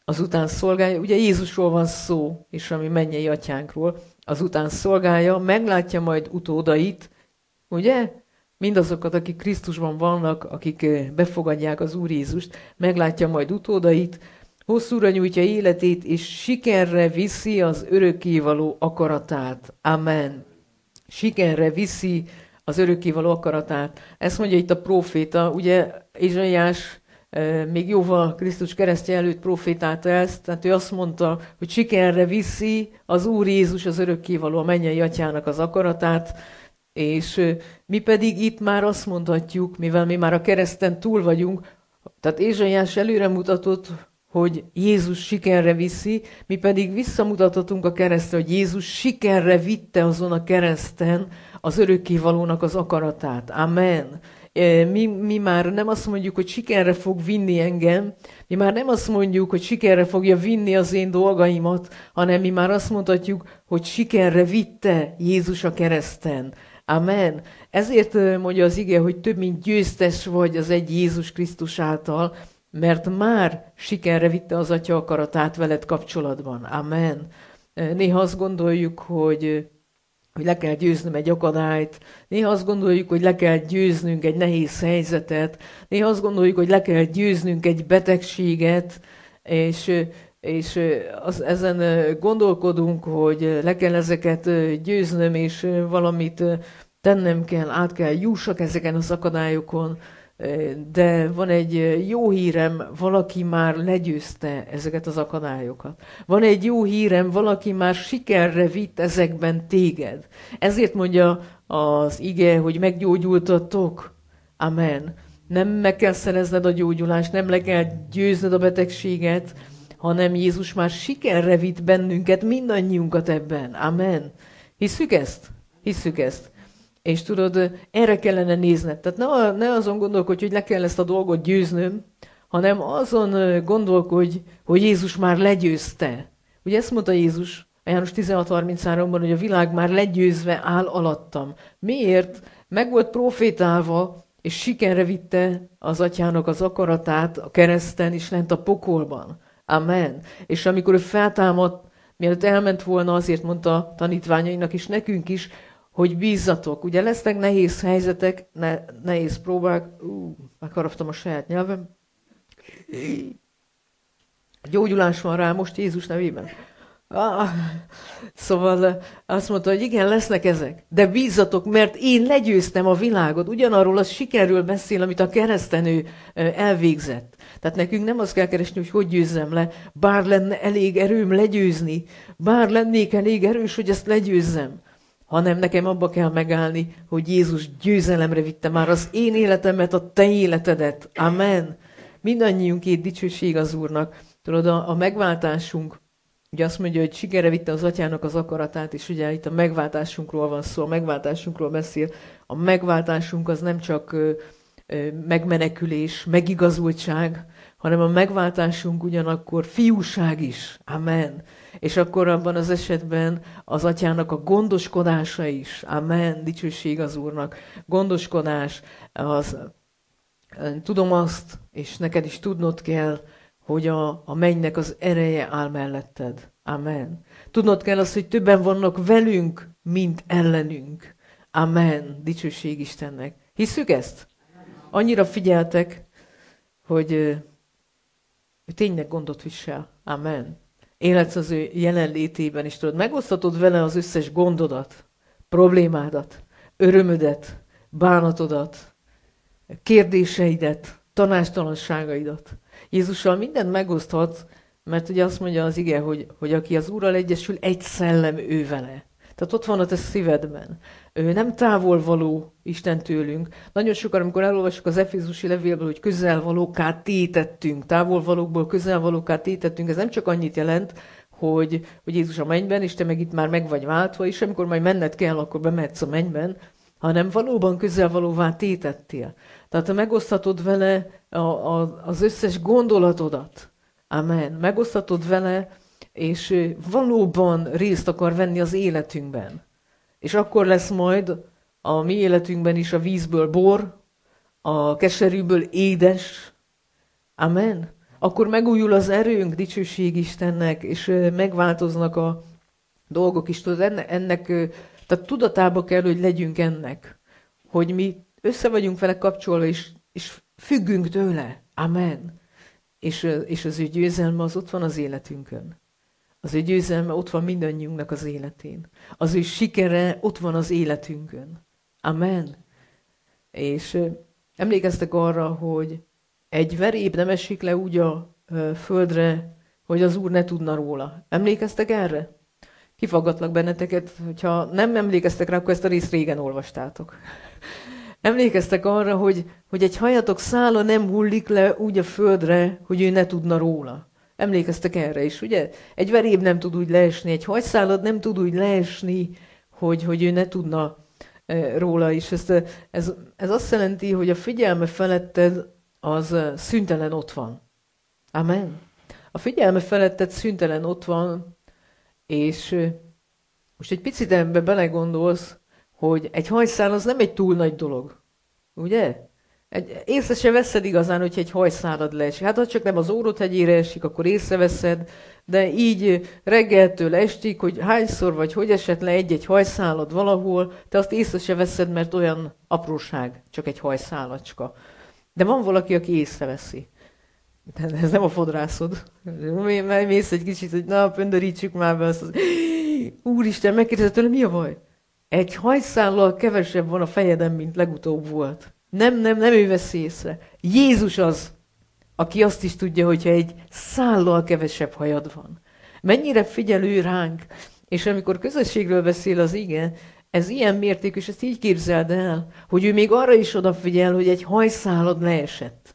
Speaker 1: azután szolgálja, ugye Jézusról van szó, és a mi mennyei atyánkról, azután szolgálja, meglátja majd utódait, ugye? Mindazokat, akik Krisztusban vannak, akik befogadják az Úr Jézust, meglátja majd utódait, hosszúra nyújtja életét, és sikerre viszi az örökkévaló akaratát. Amen. Sikerre viszi az örökkévaló akaratát. Ezt mondja itt a próféta, ugye Ézsaiás még jóval Krisztus keresztje előtt profétálta ezt, tehát ő azt mondta, hogy sikerre viszi az Úr Jézus az örökkévaló, a mennyei atyának az akaratát, és mi pedig itt már azt mondhatjuk, mivel mi már a kereszten túl vagyunk, tehát Ézsaiás előre mutatott, hogy Jézus sikerre viszi, mi pedig visszamutathatunk a keresztre, hogy Jézus sikerre vitte azon a kereszten az örökkévalónak az akaratát. Amen. Mi, mi már nem azt mondjuk, hogy sikerre fog vinni engem, mi már nem azt mondjuk, hogy sikerre fogja vinni az én dolgaimat, hanem mi már azt mondhatjuk, hogy sikerre vitte Jézus a kereszten. Amen. Ezért mondja az ige, hogy több mint győztes vagy az egy Jézus Krisztus által, mert már sikerre vitte az Atya akaratát veled kapcsolatban. Amen. Néha azt gondoljuk, hogy, hogy le kell győznöm egy akadályt, néha azt gondoljuk, hogy le kell győznünk egy nehéz helyzetet, néha azt gondoljuk, hogy le kell győznünk egy betegséget, és, és az, ezen gondolkodunk, hogy le kell ezeket győznöm, és valamit tennem kell, át kell jussak ezeken az akadályokon, de van egy jó hírem, valaki már legyőzte ezeket az akadályokat. Van egy jó hírem, valaki már sikerre vitt ezekben téged. Ezért mondja az ige, hogy meggyógyultatok. Amen. Nem meg kell szerezned a gyógyulást, nem le kell győzned a betegséget, hanem Jézus már sikerre vitt bennünket, mindannyiunkat ebben. Amen. Hisszük ezt? Hisszük ezt. És tudod, erre kellene nézned. Tehát ne, ne azon gondolkodj, hogy le kell ezt a dolgot győznöm, hanem azon gondolkodj, hogy Jézus már legyőzte. Ugye ezt mondta Jézus a János tizenhat harminchárom-ban, hogy a világ már legyőzve áll alattam. Miért? Meg volt profétálva, és sikerre vitte az atyának az akaratát a kereszten és lent a pokolban. Amen. És amikor ő feltámadt, mielőtt elment volna, azért mondta a tanítványainak és nekünk is, hogy bízzatok. Ugye lesznek nehéz helyzetek, ne, nehéz próbák. Ú, megharaptam a saját nyelvem. Gyógyulás van rá most Jézus nevében. Ah, szóval azt mondta, hogy igen, lesznek ezek, de bízzatok, mert én legyőztem a világot. Ugyanarról az sikerről beszél, amit a kereszten ő elvégzett. Tehát nekünk nem azt kell keresni, hogy hogy győzzem le, bár lenne elég erőm legyőzni, bár lennék elég erős, hogy ezt legyőzzem, hanem nekem abba kell megállni, hogy Jézus győzelemre vitte már az én életemet, a te életedet. Amen. Mindannyiunkét dicsőség az Úrnak. Tudod, a, a megváltásunk, ugye azt mondja, hogy sikerre vitte az atyának az akaratát, és ugye itt a megváltásunkról van szó, a megváltásunkról beszél. A megváltásunk az nem csak ö, ö, megmenekülés, megigazultság, hanem a megváltásunk ugyanakkor fiúság is. Amen. És akkor abban az esetben az atyának a gondoskodása is. Amen. Dicsőség az Úrnak. Gondoskodás. Az, tudom azt, és neked is tudnod kell, hogy a, a mennynek az ereje áll melletted. Amen. Tudnod kell azt, hogy többen vannak velünk, mint ellenünk. Amen. Dicsőség Istennek. Hisszük ezt? Annyira figyeltek, hogy, hogy tényleg gondot visel. Amen. Életsz az ő jelenlétében, és tudod, megosztatod vele az összes gondodat, problémádat, örömödet, bánatodat, kérdéseidet, tanástalanságaidat. Jézussal mindent megoszthatsz, mert ugye azt mondja az ige, hogy, hogy aki az Úrral egyesül, egy szellem ő vele. Tehát ott van a te szívedben. Ő nem távol való Isten tőlünk. Nagyon sokan, amikor elolvassuk az Efézusi levélből, hogy közelvalókká tétettünk, távolvalókból közelvalókká tétettünk, ez nem csak annyit jelent, hogy, hogy Jézus a mennyben, és te meg itt már meg vagy váltva, és amikor majd menned kell, akkor bemehetsz a mennyben, hanem valóban közelvalóvá tétettél. Tehát te megosztatod vele a, a, az összes gondolatodat. Amen. Megosztatod vele, és valóban részt akar venni az életünkben. És akkor lesz majd a mi életünkben is a vízből bor, a keserűből édes. Amen. Akkor megújul az erőnk, dicsőség Istennek, és megváltoznak a dolgok is. Tudod, ennek, ennek tehát tudatába kell, hogy legyünk ennek, hogy mi össze vagyunk vele kapcsolva, és, és függünk tőle. Amen. És, és az ő győzelme az ott van az életünkön. Az ő győzelme ott van mindannyiunknak az életén. Az ő sikere ott van az életünkön. Amen. És emlékeztek arra, hogy egy veréb nem esik le úgy a földre, hogy az Úr ne tudna róla. Emlékeztek erre? Kifaggatlak benneteket, hogyha nem emlékeztek rá, akkor ezt a részt régen olvastátok. Emlékeztek arra, hogy, hogy egy hajatok szála nem hullik le úgy a földre, hogy ő ne tudna róla. Emlékeztek erre is, ugye? Egy veréb nem tud úgy leesni, egy hajszálad nem tud úgy leesni, hogy, hogy ő ne tudna e, róla is. Ezt, ez, ez azt jelenti, hogy a figyelme feletted az szüntelen ott van. Amen. A figyelme feletted szüntelen ott van, és most egy picit ebbe belegondolsz, hogy egy hajszál az nem egy túl nagy dolog. Ugye? Egy, észre se veszed igazán, hogyha egy hajszálad leesik. Hát ha csak nem az Óród-hegyére esik, akkor észreveszed, de így reggeltől estig, hogy hányszor vagy hogy esett le egy-egy hajszálad valahol, te azt észre se veszed, mert olyan apróság, csak egy hajszálacska. De van valaki, aki észreveszi. Ez nem a fodrászod. Mész egy kicsit, hogy na, pöndörítsük már be azt. Az... Úristen, megkérdezett tőle, mi a baj? Egy hajszállal kevesebb van a fejeden, mint legutóbb volt. Nem, nem, nem ő veszi észre. Jézus az, aki azt is tudja, hogyha egy szállal kevesebb hajad van. Mennyire figyel ő ránk. És amikor közösségről beszél az ige, ez ilyen mértékű, és ezt így képzeld el, hogy ő még arra is odafigyel, hogy egy hajszálad leesett.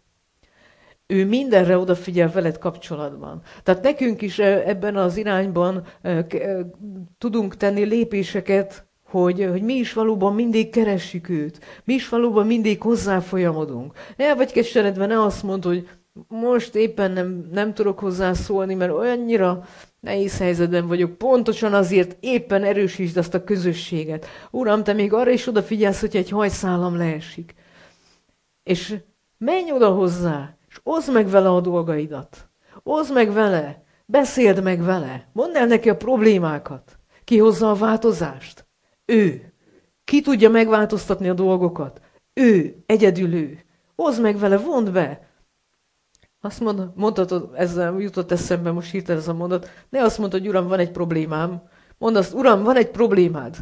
Speaker 1: Ő mindenre odafigyel veled kapcsolatban. Tehát nekünk is ebben az irányban tudunk tenni lépéseket, hogy, hogy mi is valóban mindig keressük őt. Mi is valóban mindig hozzáfolyamodunk. El vagy keseredve, ne azt mondd, hogy most éppen nem, nem tudok hozzászólni, mert olyannyira nehéz helyzetben vagyok. Pontosan azért éppen erősítsd azt a közösséget. Uram, te még arra is odafigyelsz, hogy egy hajszálam leesik. És menj oda hozzá, és oszd meg vele a dolgaidat. Oszd meg vele, beszéld meg vele, mondd el neki a problémákat. Ki hozza a változást? Ő. Ki tudja megváltoztatni a dolgokat? Ő, egyedül ő. Oszd meg vele, vondd be. Azt mond, mondhatod, ezzel jutott eszembe most hirtelen ez a mondat, ne azt mondd, hogy Uram, van egy problémám. Mondd azt, Uram, van egy problémád.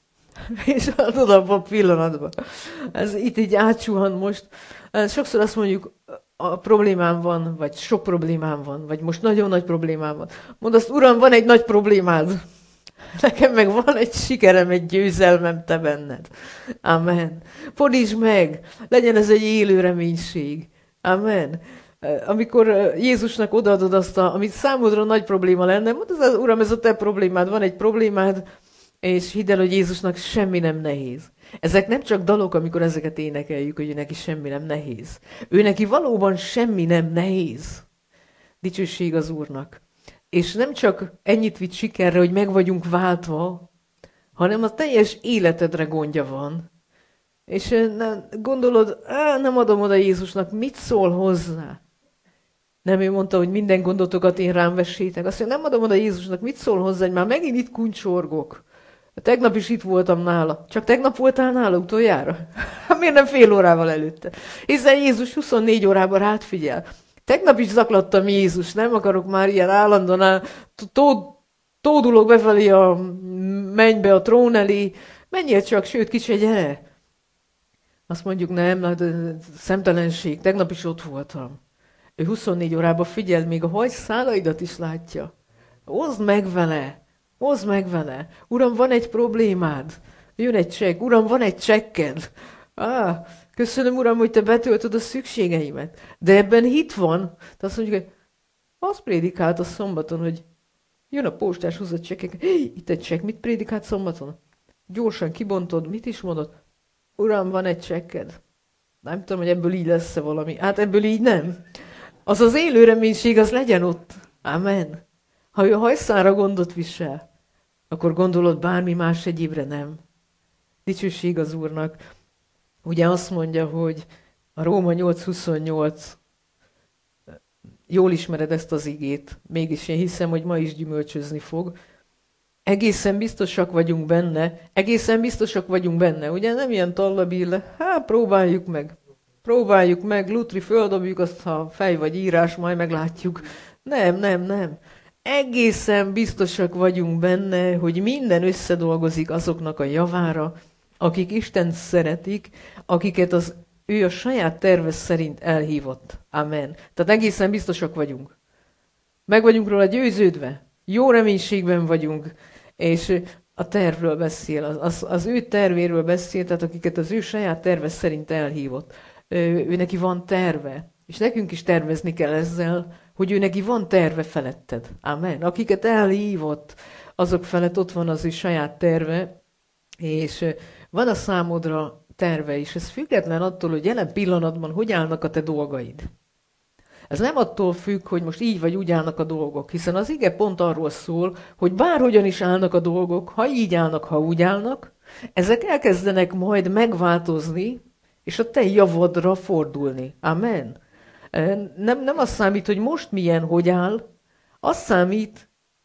Speaker 1: És adod abban a pillanatban. Ez itt így átsuhan most. Sokszor azt mondjuk, a problémám van, vagy sok problémám van, vagy most nagyon nagy problémám van. Mondd azt, Uram, van egy nagy problémád. Nekem meg van egy sikerem, egy győzelmem te benned. Amen. Fordítsd meg, legyen ez egy élő reménység. Amen. Amikor Jézusnak odaadod azt, a, amit számodra nagy probléma lenne, mondd az, Uram, ez a te problémád, van egy problémád, és hidd el, hogy Jézusnak semmi nem nehéz. Ezek nem csak dalok, amikor ezeket énekeljük, hogy ő neki semmi nem nehéz. Ő neki valóban semmi nem nehéz. Dicsőség az Úrnak. És nem csak ennyit vitt sikerre, hogy meg vagyunk váltva, hanem a teljes életedre gondja van. És gondolod, á, nem adom oda Jézusnak, mit szól hozzá? Nem, ő mondta, hogy minden gondotokat én rám vessétek. Azt mondja, nem adom oda Jézusnak, mit szól hozzá, hogy már megint itt kuncsorgok. Tegnap is itt voltam nála. Csak tegnap voltál nála utoljára? Miért nem fél órával előtte? Hiszen Jézus huszonnégy órában rád figyel. Tegnap is zaklattam Jézus, nem akarok már ilyen állandóan, tódulok befelé a mennybe, a trón elé. Menjél csak, sőt, kicsi, gyere. Azt mondjuk, nem, szemtelenség, tegnap is ott voltam. Ő huszonnégy órában figyel, még a hajszálaidat is látja. Oszd meg vele, oszd meg vele. Uram, van egy problémád. Jön egy csekk. Uram, van egy csekked. Ah, köszönöm, Uram, hogy te betöltöd a szükségeimet. De ebben hit van. De azt mondjuk, hogy azt prédikált a szombaton, hogy jön a postás, húz a csekkek. Hé, itt egy csekk, mit prédikált szombaton? Gyorsan kibontod, mit is mondod? Uram, van egy csekked. Nem tudom, hogy ebből így lesz-e valami. Hát ebből így nem. Az az élő reménység, az legyen ott. Amen. Ha ő a hajszára gondot visel, akkor gondolod bármi más egyébre nem. Dicsőség az Úrnak. Ugye azt mondja, hogy a Róma nyolc huszonnyolc, jól ismered ezt az igét, mégis én hiszem, hogy ma is gyümölcsözni fog. Egészen biztosak vagyunk benne, egészen biztosak vagyunk benne, ugye nem ilyen tallabille, hát próbáljuk meg, próbáljuk meg, Lutri, földobjuk azt, ha fej vagy írás, majd meglátjuk. Nem, nem, nem. Egészen biztosak vagyunk benne, hogy minden összedolgozik azoknak a javára, akik Istent szeretik, akiket az ő a saját terve szerint elhívott. Amen. Tehát egészen biztosak vagyunk. Meg vagyunk róla győződve. Jó reménységben vagyunk. És a tervről beszél, az, az, az ő tervéről beszél, tehát akiket az ő saját terve szerint elhívott. Ő, ő neki van terve. És nekünk is tervezni kell ezzel, hogy ő neki van terve feletted. Amen. Akiket elhívott, azok felett ott van az ő saját terve, és van a számodra terve is. Ez független attól, hogy jelen pillanatban hogy állnak a te dolgaid. Ez nem attól függ, hogy most így vagy úgy állnak a dolgok, hiszen az ige pont arról szól, hogy bárhogyan is állnak a dolgok, ha így állnak, ha úgy állnak, ezek elkezdenek majd megváltozni, és a te javadra fordulni. Amen. Nem, nem az számít, hogy most milyen, hogy áll, az számít,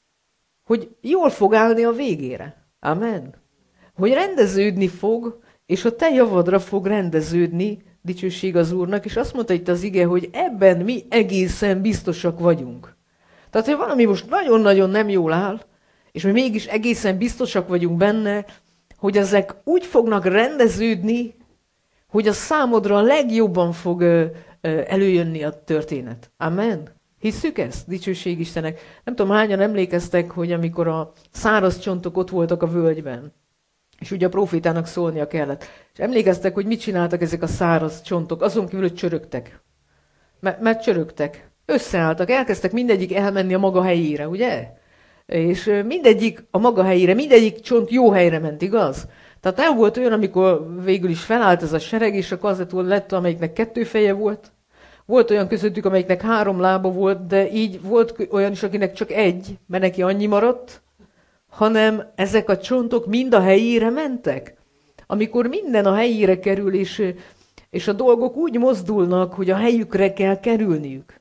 Speaker 1: hogy jól fog állni a végére. Amen. Hogy rendeződni fog, és a te javadra fog rendeződni, dicsőség az Úrnak, és azt mondta itt az ige, hogy ebben mi egészen biztosak vagyunk. Tehát, hogy valami most nagyon-nagyon nem jól áll, és mi mégis egészen biztosak vagyunk benne, hogy ezek úgy fognak rendeződni, hogy a számodra a legjobban fog ö, ö, előjönni a történet. Amen. Hisszük ezt? Dicsőség Istennek. Nem tudom, hányan emlékeztek, hogy amikor a száraz csontok ott voltak a völgyben, és ugye a profétának szólnia kellett. És emlékeztek, hogy mit csináltak ezek a száraz csontok, azon kívül, hogy csörögtek. M- mert csörögtek. Összeálltak, elkezdtek mindegyik elmenni a maga helyére, ugye? És mindegyik a maga helyére, mindegyik csont jó helyre ment, igaz? Tehát nem volt olyan, amikor végül is felállt ez a sereg, és akkor az lett, amelyiknek kettő feje volt. Volt olyan közöttük, amelyiknek három lába volt, de így volt olyan is, akinek csak egy, mert neki annyi maradt, hanem ezek a csontok mind a helyére mentek. Amikor minden a helyére kerül, és, és a dolgok úgy mozdulnak, hogy a helyükre kell kerülniük.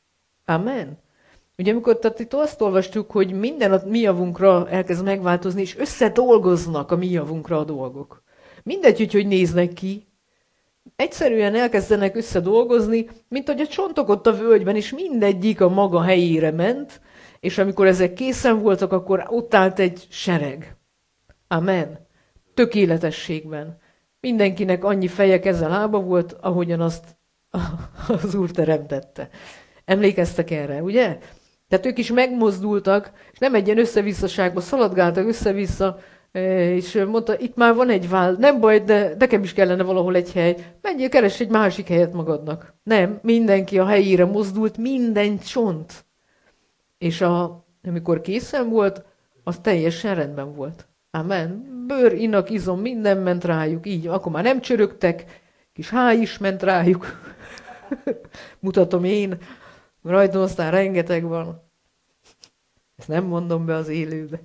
Speaker 1: Amen. Ugye amikor tehát itt azt olvastuk, hogy minden a mi javunkra elkezd megváltozni, és összedolgoznak a mi javunkra a dolgok. Mindegy, hogy hogy néznek ki. Egyszerűen elkezdenek összedolgozni, mint hogy a csontok ott a völgyben, és mindegyik a maga helyére ment, és amikor ezek készen voltak, akkor ott állt egy sereg. Amen. Tökéletességben. Mindenkinek annyi feje, keze, lába volt, ahogyan azt az Úr teremtette. Emlékeztek erre, ugye? Tehát ők is megmozdultak, és nem egy ilyen összevisszaságba szaladgáltak össze-vissza, és mondta, itt már van egy vál, nem baj, de nekem is kellene valahol egy hely. Menjél, keres egy másik helyet magadnak. Nem, mindenki a helyére mozdult, minden csont. És a, amikor készen volt, az teljesen rendben volt. Amen. Bőr, inak, izom, minden ment rájuk, így. Akkor már nem csörögtek, kis háj is ment rájuk. Mutatom én, rajta aztán rengeteg van. Ezt nem mondom be az élőbe.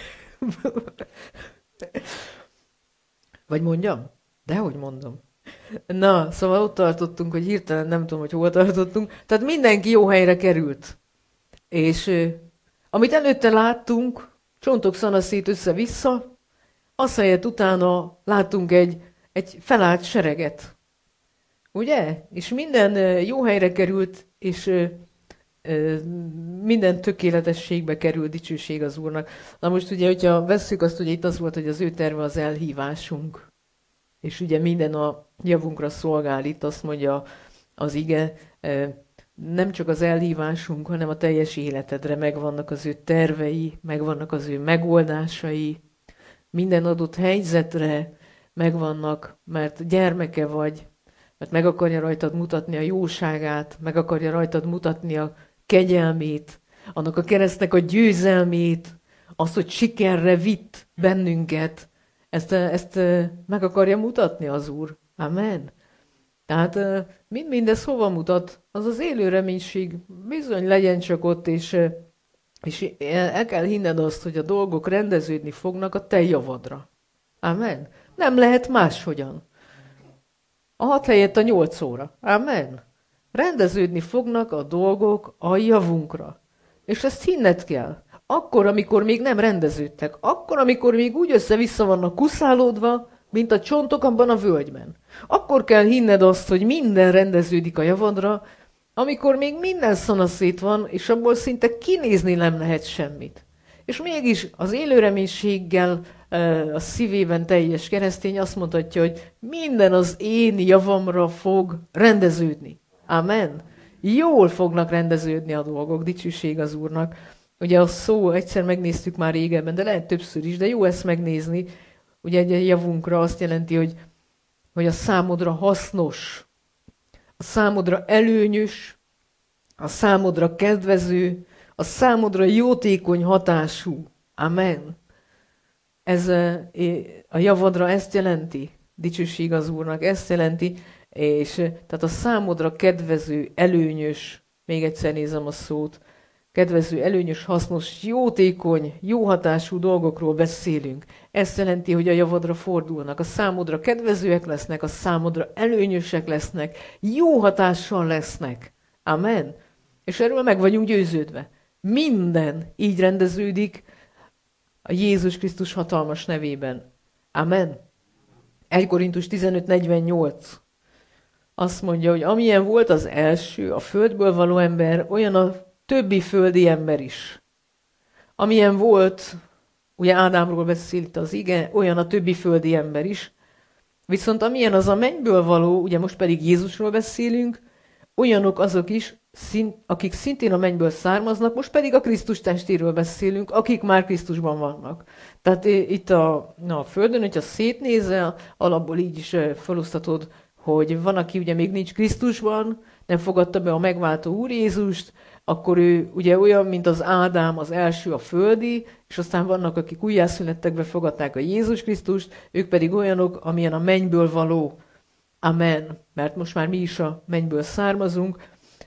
Speaker 1: Vagy mondjam? Dehogy mondom. Na, szóval ott tartottunk, hogy hirtelen nem tudom, hogy hol tartottunk. Tehát mindenki jó helyre került. És euh, amit előtte láttunk, csontok szanaszét össze-vissza, azt helyett utána láttunk egy, egy felállt sereget. Ugye? És minden euh, jó helyre került, és euh, euh, minden tökéletességbe került, dicsőség az Úrnak. Na most ugye, hogyha vesszük azt, hogy itt az volt, hogy az ő terve az elhívásunk, és ugye minden a javunkra szolgál, itt azt mondja az ige, euh, nem csak az elhívásunk, hanem a teljes életedre megvannak az ő tervei, megvannak az ő megoldásai, minden adott helyzetre megvannak, mert gyermeke vagy, mert meg akarja rajtad mutatni a jóságát, meg akarja rajtad mutatni a kegyelmét, annak a keresztnek a győzelmét, azt, hogy sikerre vitt bennünket, ezt, ezt meg akarja mutatni az Úr. Amen. Tehát mind mindez hova mutat? Az az élő reménység bizony legyen csak ott, és, és el kell hinned azt, hogy a dolgok rendeződni fognak a te javadra. Amen. Nem lehet máshogyan. A hat helyett a nyolc óra. Amen. Rendeződni fognak a dolgok a javunkra. És ezt hinned kell. Akkor, amikor még nem rendeződtek. Akkor, amikor még úgy össze-vissza vannak kuszálódva, mint a csontok abban a völgyben. Akkor kell hinned azt, hogy minden rendeződik a javadra, amikor még minden szanaszét van, és abból szinte kinézni nem lehet semmit. És mégis az élő reménységgel a szívében teljes keresztény azt mondhatja, hogy minden az én javamra fog rendeződni. Amen. Jól fognak rendeződni a dolgok, dicsőség az Úrnak. Ugye a szó egyszer megnéztük már régebben, de lehet többször is, de jó ezt megnézni. Ugye egy javunkra azt jelenti, hogy, hogy a számodra hasznos, a számodra előnyös, a számodra kedvező, a számodra jótékony hatású. Amen. Ez a javadra ezt jelenti, dicsőség az Úrnak, ezt jelenti, és tehát a számodra kedvező, előnyös, még egyszer nézem a szót, kedvező, előnyös, hasznos, jótékony, jó hatású dolgokról beszélünk. Ezt jelenti, hogy a javadra fordulnak, a számodra kedvezőek lesznek, a számodra előnyösek lesznek, jó hatással lesznek. Amen. És erről meg vagyunk győződve. Minden így rendeződik a Jézus Krisztus hatalmas nevében. Amen. egy Korintus tizenöt negyvennyolc azt mondja, hogy amilyen volt az első, a földből való ember, olyan a többi földi ember is. Amilyen volt, ugye Ádámról beszél itt az ige, olyan a többi földi ember is. Viszont amilyen az a mennyből való, ugye most pedig Jézusról beszélünk, olyanok azok is, akik szintén a mennyből származnak, most pedig a Krisztus testéről beszélünk, akik már Krisztusban vannak. Tehát itt a, na, a Földön, hogyha szétnézel, alapból így is felosztatod, hogy van, aki ugye még nincs Krisztusban, nem fogadta be a megváltó Úr Jézust, akkor ő ugye olyan, mint az Ádám, az első a földi, és aztán vannak, akik újjászülettek, befogadták a Jézus Krisztust, ők pedig olyanok, amilyen a mennyből való. Amen. Mert most már mi is a mennyből származunk.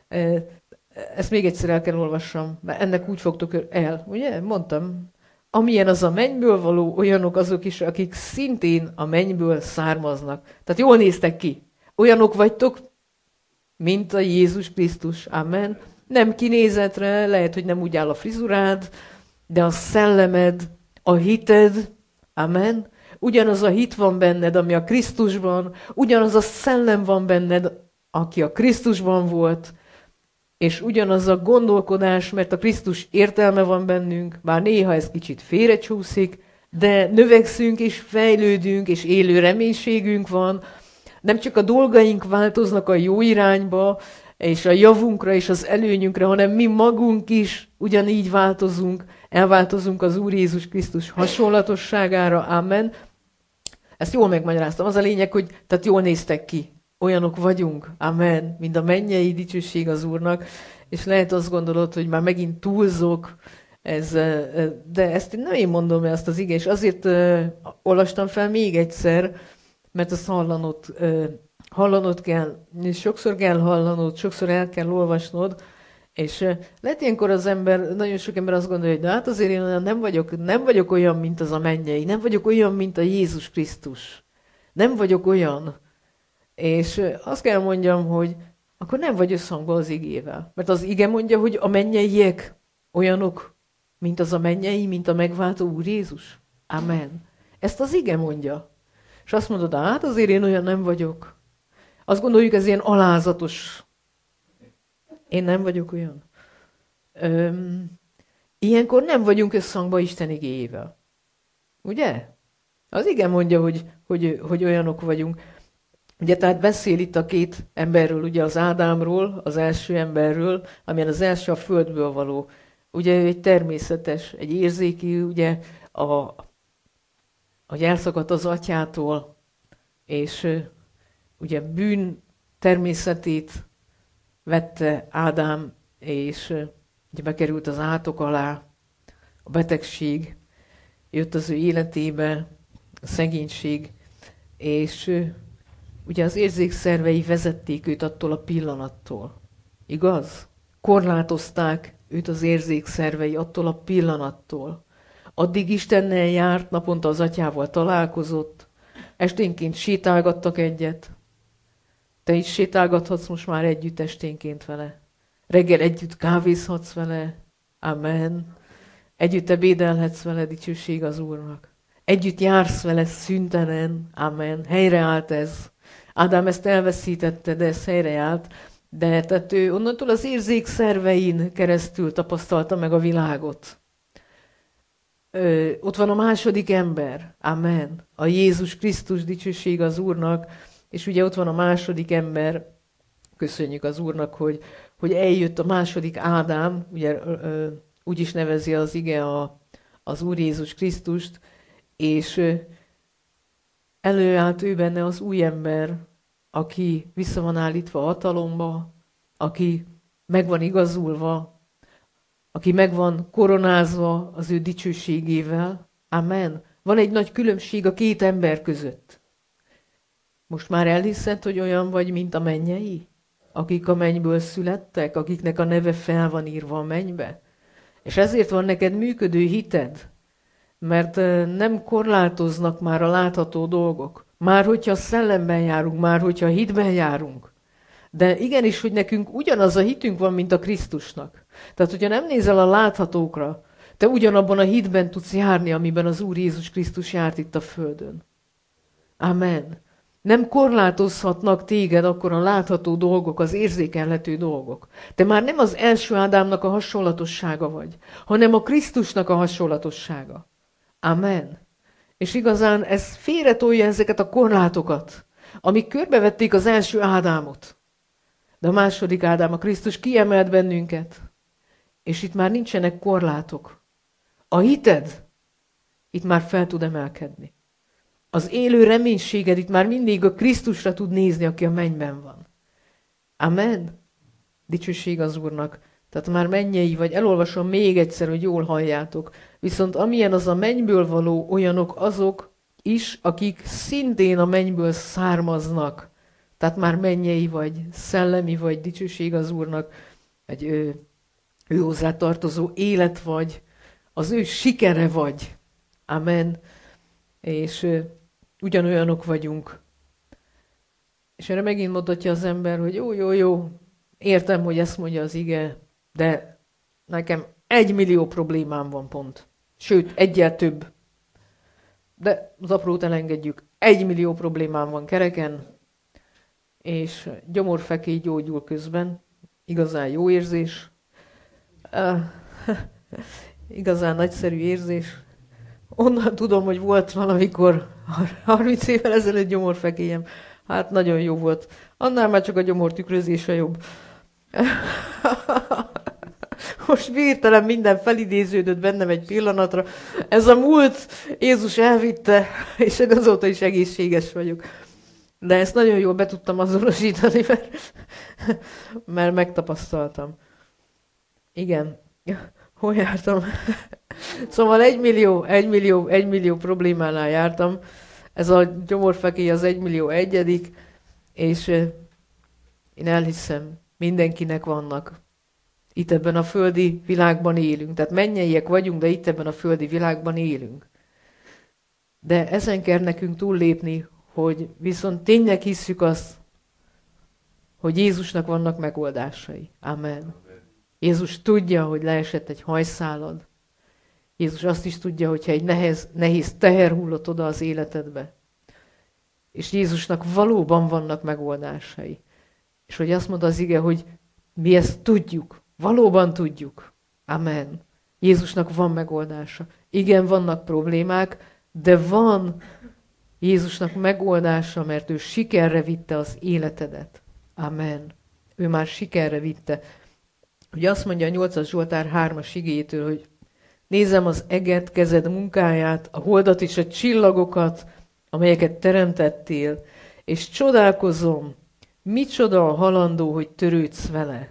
Speaker 1: Ezt még egyszer el kell olvassam, mert ennek úgy fogtok el, ugye? Mondtam. Amilyen az a mennyből való, olyanok azok is, akik szintén a mennyből származnak. Tehát jól néztek ki. Olyanok vagytok, mint a Jézus Krisztus. Amen. Nem kinézetre, lehet, hogy nem úgy áll a frizurád, de a szellemed, a hited, amen. Ugyanaz a hit van benned, ami a Krisztusban, ugyanaz a szellem van benned, aki a Krisztusban volt, és ugyanaz a gondolkodás, mert a Krisztus értelme van bennünk, bár néha ez kicsit félrecsúszik, de növekszünk és fejlődünk, és élő reménységünk van. Nem csak a dolgaink változnak a jó irányba, és a javunkra és az előnyünkre, hanem mi magunk is ugyanígy változunk, elváltozunk az Úr Jézus Krisztus hasonlatosságára. Amen. Ezt jól megmagyaráztam. Az a lényeg, hogy tehát jól néztek ki. Olyanok vagyunk. Amen. Mind a mennyei dicsőség az Úrnak. És lehet azt gondolod, hogy már megint túlzok, ez, de ezt nem én mondom ezt az ige, és azért uh, olvastam fel még egyszer, mert azt hallanod, uh, hallanod kell, és sokszor kell hallanod, sokszor el kell olvasnod, és uh, lehet ilyenkor az ember, nagyon sok ember azt gondolja, hogy de hát azért én olyan nem vagyok, nem vagyok olyan, mint az a mennyei, nem vagyok olyan, mint a Jézus Krisztus. Nem vagyok olyan. És uh, azt kell mondjam, hogy akkor nem vagy összhangban az igével. Mert az ige mondja, hogy a mennyeiek olyanok, mint az a mennyei, mint a megváltó Úr Jézus. Amen. Ezt az ige mondja. És azt mondod, hát azért én olyan nem vagyok. Azt gondoljuk, ez ilyen alázatos. Én nem vagyok olyan. Öm, ilyenkor nem vagyunk összhangban Isten igéjével. Ugye? Az ige mondja, hogy, hogy, hogy olyanok vagyunk. Ugye, tehát beszél itt a két emberről, ugye az Ádámról, az első emberről, amilyen az első a földből való. Ugye egy természetes, egy érzéki, ugye, a, hogy elszakadt az atyától, és ugye bűn természetét vette Ádám, és ugye bekerült az átok alá, a betegség, jött az ő életébe, a szegénység, és ugye az érzékszervei vezették őt attól a pillanattól. Igaz? Korlátozták őt az érzékszervei attól a pillanattól. Addig Istennel járt, naponta az atyával találkozott, esténként sétálgattak egyet, Te is sétálgathatsz most már együtt esténként vele. Reggel együtt kávézhatsz vele. Amen. Együtt ebédelhetsz vele, dicsőség az Úrnak. Együtt jársz vele szüntelen. Amen. Helyreállt ez. Ádám ezt elveszítette, de ez helyreállt. De tehát ő onnantól az érzékszervein keresztül tapasztalta meg a világot. Ö, ott van a második ember. Amen. A Jézus Krisztus, dicsőség az Úrnak. És ugye ott van a második ember. Köszönjük az Úrnak, hogy, hogy eljött a második Ádám. Ugye ö, ö, úgy is nevezi az ige a, az Úr Jézus Krisztust. És ö, előállt ő benne az új ember, aki vissza van állítva a hatalomba, aki meg van igazulva, aki meg van koronázva az ő dicsőségével. Amen. Van egy nagy különbség a két ember között. Most már elhiszed, hogy olyan vagy, mint a mennyei? Akik a mennyből születtek, akiknek a neve fel van írva a mennybe. És ezért van neked működő hited, mert nem korlátoznak már a látható dolgok. Már hogyha szellemben járunk, már hogyha hitben járunk. De igenis, hogy nekünk ugyanaz a hitünk van, mint a Krisztusnak. Tehát, hogyha nem nézel a láthatókra, te ugyanabban a hitben tudsz járni, amiben az Úr Jézus Krisztus járt itt a földön. Amen. Nem korlátozhatnak téged akkor a látható dolgok, az érzékelhető dolgok. Te már nem az első Ádámnak a hasonlatossága vagy, hanem a Krisztusnak a hasonlatossága. Amen. És igazán ez félretolja ezeket a korlátokat, amik körbevették az első Ádámot. De a második Ádám, a Krisztus kiemelt bennünket, és itt már nincsenek korlátok. A hited itt már fel tud emelkedni. Az élő reménységed itt már mindig a Krisztusra tud nézni, aki a mennyben van. Amen. Dicsőség az Úrnak. Tehát már mennyei vagy, elolvasom még egyszer, hogy jól halljátok. Viszont amilyen az a mennyből való, olyanok azok is, akik szintén a mennyből származnak. Tehát már mennyei vagy, szellemi vagy, dicsőség az Úrnak, egy ő, ő hozzá tartozó élet vagy, az ő sikere vagy. Amen. És ö, ugyanolyanok vagyunk. És erre megint mutatja az ember, hogy jó, jó, jó, értem, hogy ezt mondja az ige, de nekem egy millió problémám van pont. Sőt, egyel több. De az aprót elengedjük. Egy millió problémám van kereken, és gyomorfekély gyógyul közben. Igazán jó érzés. Uh, igazán nagyszerű érzés. Onnan tudom, hogy volt valamikor harminc évvel ezelőtt gyomorfekélyem. Hát nagyon jó volt. Annál már csak a gyomor tükrözése jobb. Most hirtelen minden felidéződött bennem egy pillanatra. Ez a múlt, Jézus elvitte, és azóta is egészséges vagyok. De ezt nagyon jól be tudtam azonosítani, mert, mert megtapasztaltam. Igen. Hol jártam? Szóval egy millió, egy millió, egy millió problémánál jártam. Ez a gyomorfekély az egy millió egyedik, és én elhiszem, mindenkinek vannak. Itt ebben a földi világban élünk. Tehát mennyeiek vagyunk, de itt ebben a földi világban élünk. De ezen kell nekünk túllépni, hogy viszont tényleg hisszük azt, hogy Jézusnak vannak megoldásai. Amen. Jézus tudja, hogy leesett egy hajszálad. Jézus azt is tudja, hogyha egy nehéz, nehéz teher hullott oda az életedbe. És Jézusnak valóban vannak megoldásai. És hogy azt mondta az ige, hogy mi ezt tudjuk. Valóban tudjuk. Amen. Jézusnak van megoldása. Igen, vannak problémák, de van Jézusnak megoldása, mert ő sikerre vitte az életedet. Amen. Ő már sikerre vitte. Ugye azt mondja a nyolcas Zsoltár hármas igéjétől, hogy nézem az eget, kezed munkáját, a holdat és a csillagokat, amelyeket teremtettél, és csodálkozom, micsoda a halandó, hogy törődsz vele.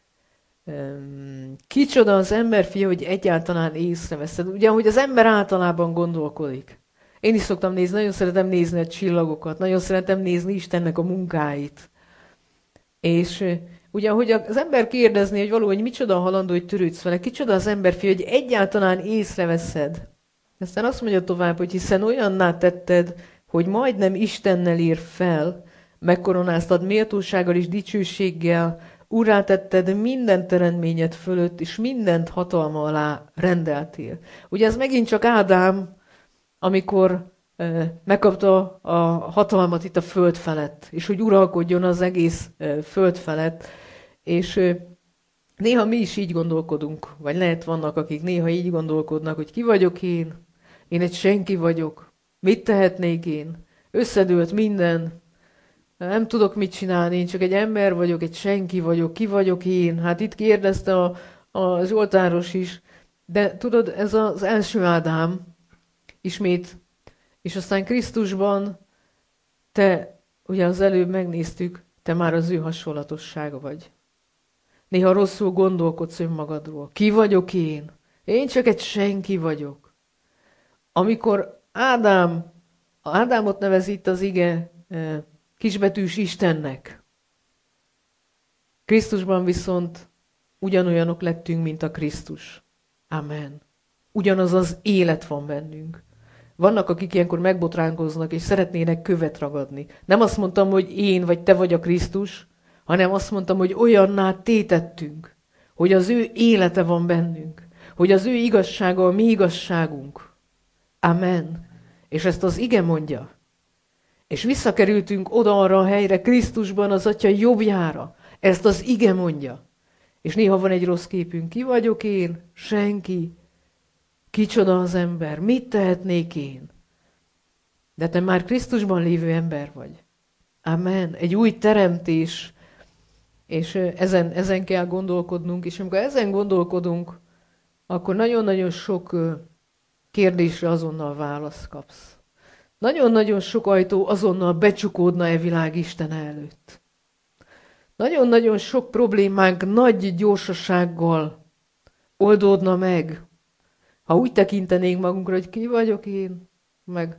Speaker 1: Kicsoda az emberfia, hogy egyáltalán észreveszed. Ugye, ahogy az ember általában gondolkodik. Én is szoktam nézni, nagyon szeretem nézni a csillagokat, nagyon szeretem nézni Istennek a munkáit. És ugye, ahogy az ember kérdezni, hogy valóban, hogy micsoda a halandó, hogy törődsz vele, kicsoda az emberfia, hogy egyáltalán észreveszed. Aztán azt mondja tovább, hogy hiszen olyanná tetted, hogy majdnem Istennel ér fel, megkoronáztad méltósággal és dicsőséggel, urrá tetted minden teremtményed fölött, és mindent hatalma alá rendeltél. Ugye ez megint csak Ádám, amikor e, megkapta a hatalmat itt a föld felett, és hogy uralkodjon az egész e, föld felett, és e, néha mi is így gondolkodunk, vagy lehet vannak, akik néha így gondolkodnak, hogy ki vagyok én, én egy senki vagyok, mit tehetnék én, összedőlt minden, nem tudok mit csinálni, én csak egy ember vagyok, egy senki vagyok, ki vagyok én? Hát itt kérdezte a, a Zsoltáros is, de tudod, ez az első Ádám, ismét, és aztán Krisztusban te, ugye az előbb megnéztük, te már az ő hasonlatossága vagy. Néha rosszul gondolkodsz önmagadról. Ki vagyok én? Én csak egy senki vagyok. Amikor Ádám, Ádámot nevezi itt az ige kisbetűs Istennek. Krisztusban viszont ugyanolyanok lettünk, mint a Krisztus. Amen. Ugyanaz az élet van bennünk. Vannak, akik ilyenkor megbotránkoznak, és szeretnének követ ragadni. Nem azt mondtam, hogy én vagy te vagy a Krisztus, hanem azt mondtam, hogy olyanná tétettünk, hogy az ő élete van bennünk, hogy az ő igazsága a mi igazságunk. Amen. És ezt az ige mondja. És visszakerültünk oda arra a helyre, Krisztusban az Atya jobbjára. Ezt az ige mondja. És néha van egy rossz képünk. Ki vagyok én? Senki. Kicsoda az ember? Mit tehetnék én? De te már Krisztusban lévő ember vagy. Amen. Egy új teremtés. És ezen, ezen kell gondolkodnunk. És amikor ezen gondolkodunk, akkor nagyon-nagyon sok kérdésre azonnal választ kapsz. Nagyon-nagyon sok ajtó azonnal becsukódna e világ Isten előtt. Nagyon-nagyon sok problémánk nagy gyorsasággal oldódna meg, ha úgy tekintenénk magunkra, hogy ki vagyok én, meg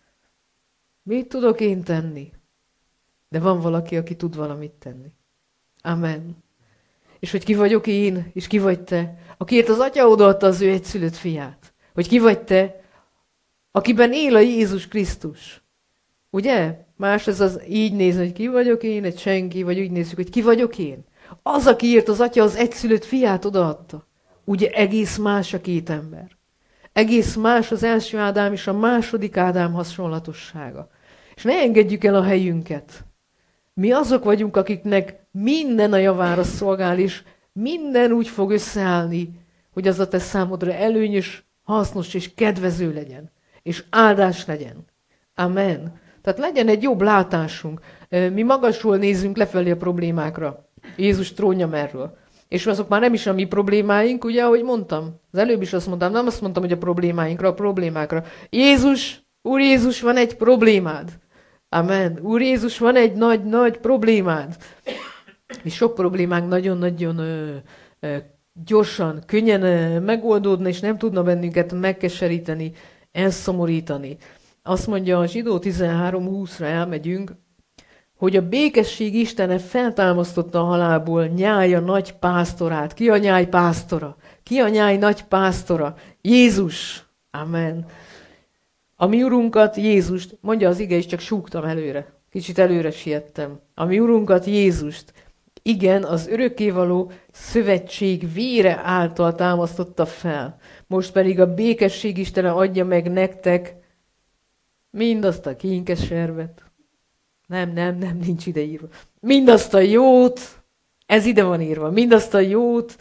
Speaker 1: mit tudok én tenni. De van valaki, aki tud valamit tenni. Amen. És hogy ki vagyok én, és ki vagy te, akiért az Atya odaadta az ő egyszülött fiát. Hogy ki vagy te, akiben él a Jézus Krisztus. Ugye? Más ez az így nézni, hogy ki vagyok én, egy senki, vagy úgy nézzük, hogy ki vagyok én. Az, akiért az Atya az egyszülött fiát odaadta. Ugye egész más a két ember. Egész más az első Ádám és a második Ádám hasonlatossága. És ne engedjük el a helyünket. Mi azok vagyunk, akiknek minden a javára szolgál, és minden úgy fog összeállni, hogy az a te számodra előnyös, hasznos és kedvező legyen. És áldás legyen. Amen. Tehát legyen egy jobb látásunk. Mi magasról nézzünk lefelé a problémákra. Jézus trónja merről. És azok már nem is a mi problémáink, ugye, ahogy mondtam. Az előbb is azt mondtam, nem azt mondtam, hogy a problémáinkra, a problémákra. Jézus, Úr Jézus, van egy problémád. Amen. Úr Jézus, van egy nagy-nagy problémád. Mi sok problémánk nagyon-nagyon ö, ö, gyorsan, könnyen ö, megoldódna, és nem tudna bennünket megkeseríteni, elszomorítani. Azt mondja a Zsidó tizenhárom húszra elmegyünk, hogy a békesség Istene feltámasztotta a halálból nyája nagy pásztorát. Ki a nyáj pásztora? Ki a nyáj nagy pásztora? Jézus. Amen. A mi Urunkat, Jézust, mondja az ige is, csak súgtam előre. Kicsit előre siettem. A mi Urunkat, Jézust, igen, az örökkévaló szövetség vére által támasztotta fel. Most pedig a békesség Istene adja meg nektek mindazt a kénkeservet. Nem, nem, nem, nincs ide írva. Mindazt a jót, ez ide van írva, mindazt a jót,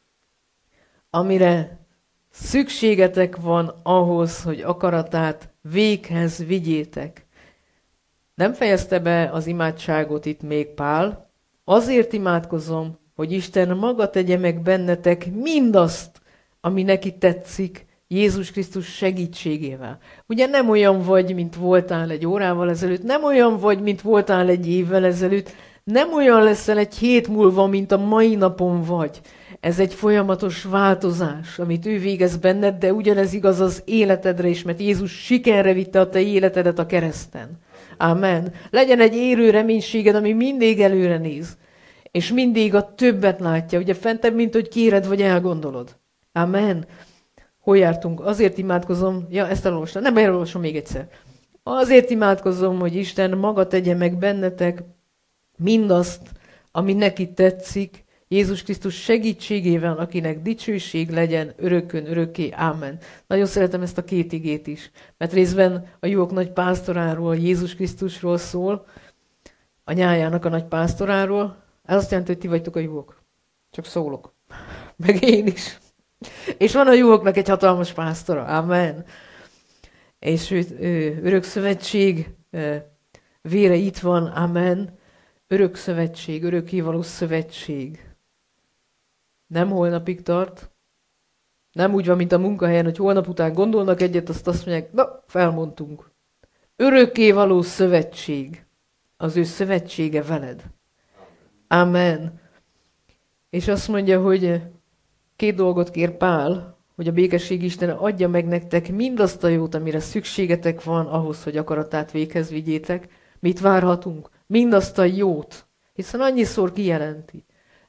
Speaker 1: amire szükségetek van ahhoz, hogy akaratát véghez vigyétek. Nem fejezte be az imádságot itt még Pál. Azért imádkozom, hogy Isten maga tegye meg bennetek mindazt, ami neki tetszik, Jézus Krisztus segítségével. Ugye nem olyan vagy, mint voltál egy órával ezelőtt, nem olyan vagy, mint voltál egy évvel ezelőtt, nem olyan leszel egy hét múlva, mint a mai napon vagy. Ez egy folyamatos változás, amit ő végez benned, de ugyanez igaz az életedre is, mert Jézus sikerre vitte a te életedet a kereszten. Amen. Legyen egy érő reménységed, ami mindig előre néz, és mindig a többet látja, ugye fentebb, mint hogy kéred vagy elgondolod. Amen. Hol jártunk? Azért imádkozom, ja, ezt elolvastam, nem elolvasom még egyszer. Azért imádkozom, hogy Isten maga tegye meg bennetek mindazt, ami neki tetszik, Jézus Krisztus segítségével, akinek dicsőség legyen örökön, örökké. Ámen. Nagyon szeretem ezt a két igét is, mert részben a jók nagy pásztoráról, Jézus Krisztusról szól, a nyájának a nagy pásztoráról. Ez azt jelenti, hogy ti vagytok a jók. Csak szólok. Meg én is. És van a jóknak egy hatalmas pásztora. Amen. És ő, ő, örök szövetség vére itt van. Amen. Örök szövetség, örökkévaló szövetség. Nem holnapig tart. Nem úgy van, mint a munkahelyen, hogy holnap után gondolnak egyet, azt azt mondják, na, felmondtunk. Örökkévaló szövetség. Az ő szövetsége veled. Amen. És azt mondja, hogy két dolgot kér Pál, hogy a békesség Isten adja meg nektek mindazt a jót, amire szükségetek van ahhoz, hogy akaratát véghez vigyétek. Mit várhatunk? Mindazt a jót. Hiszen annyiszor kijelenti.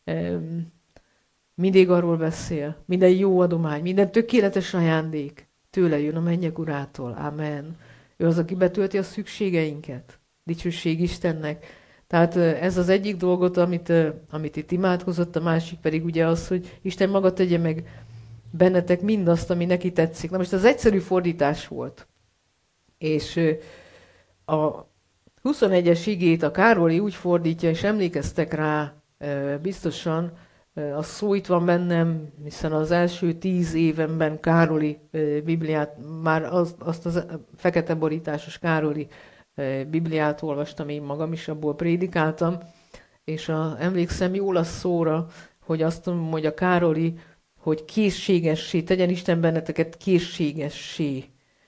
Speaker 1: Mindig arról beszél. Minden jó adomány, minden tökéletes ajándék tőle jön a mennyek urától. Amen. Ő az, aki betölti a szükségeinket. Dicsőség Istennek. Tehát ez az egyik dolgot, amit, amit itt imádkozott, a másik pedig ugye az, hogy Isten maga tegye meg bennetek mindazt, ami neki tetszik. Na most az egyszerű fordítás volt. És a huszonegyes igét a Károli úgy fordítja, és emlékeztek rá biztosan, a szó itt van bennem, hiszen az első tíz évenben Károli Bibliát, már az, azt a fekete borításos Károli Bibliát olvastam én magam is, abból prédikáltam, és a, emlékszem jól a szóra, hogy azt mondom, hogy a Károli, hogy készségessé, tegyen Isten benneteket készségessé.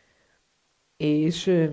Speaker 1: És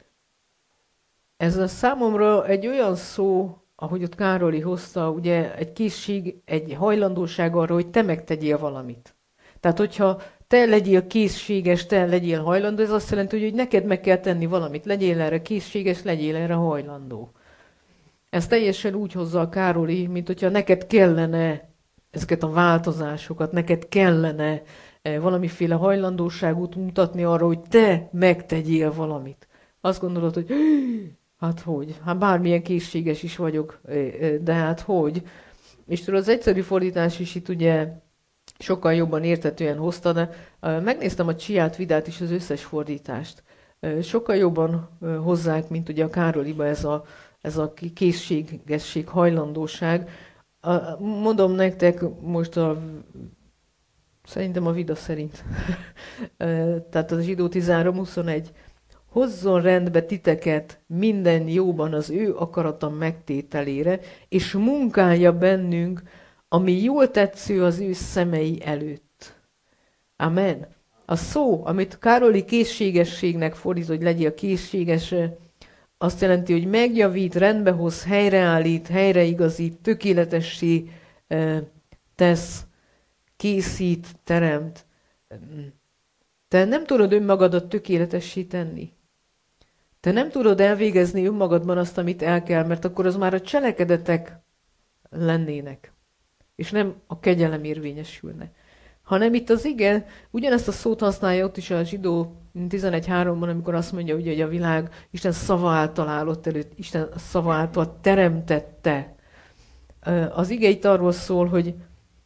Speaker 1: ez a számomra egy olyan szó, ahogy ott Károli hozta, ugye egy készség, egy hajlandóság arra, hogy te megtegyél valamit. Tehát, hogyha te legyél készséges, te legyél hajlandó, ez azt jelenti, hogy neked meg kell tenni valamit. Legyél erre készséges, legyél erre hajlandó. Ez teljesen úgy hozza a Károli, mint hogyha neked kellene ezeket a változásokat, neked kellene valamiféle hajlandóságot mutatni arra, hogy te megtegyél valamit. Azt gondolod, hogy hát hogy? Hát bármilyen készséges is vagyok, de hát hogy? És tudod, az egyszerű fordítás is itt ugye sokkal jobban érthetően hozta, de megnéztem a Csiát Vidát is, az összes fordítást. Sokkal jobban hozzák, mint ugye a Károliba ez a, ez a készségesség, hajlandóság. Mondom nektek most a, szerintem a Vida szerint, tehát a Zsidó tizenhárom huszonegy, hozzon rendbe titeket minden jóban az ő akarata megtételére, és munkálja bennünk, ami jól tetsző az ő szemei előtt. Amen. A szó, amit Károli készségességnek fordít, hogy legyél készséges, azt jelenti, hogy megjavít, rendbehoz, helyreállít, helyreigazít, tökéletessé tesz, készít, teremt. Te nem tudod önmagadat tökéletessé tenni. Te nem tudod elvégezni önmagadban azt, amit el kell, mert akkor az már a cselekedetek lennének. És nem a kegyelem érvényesülne. Hanem itt az ige, ugyanezt a szót használja ott is a Zsidó tizenegy háromban, amikor azt mondja, hogy a világ Isten szava által állott előtt, Isten szava által teremtette. Az ige itt arról szól, hogy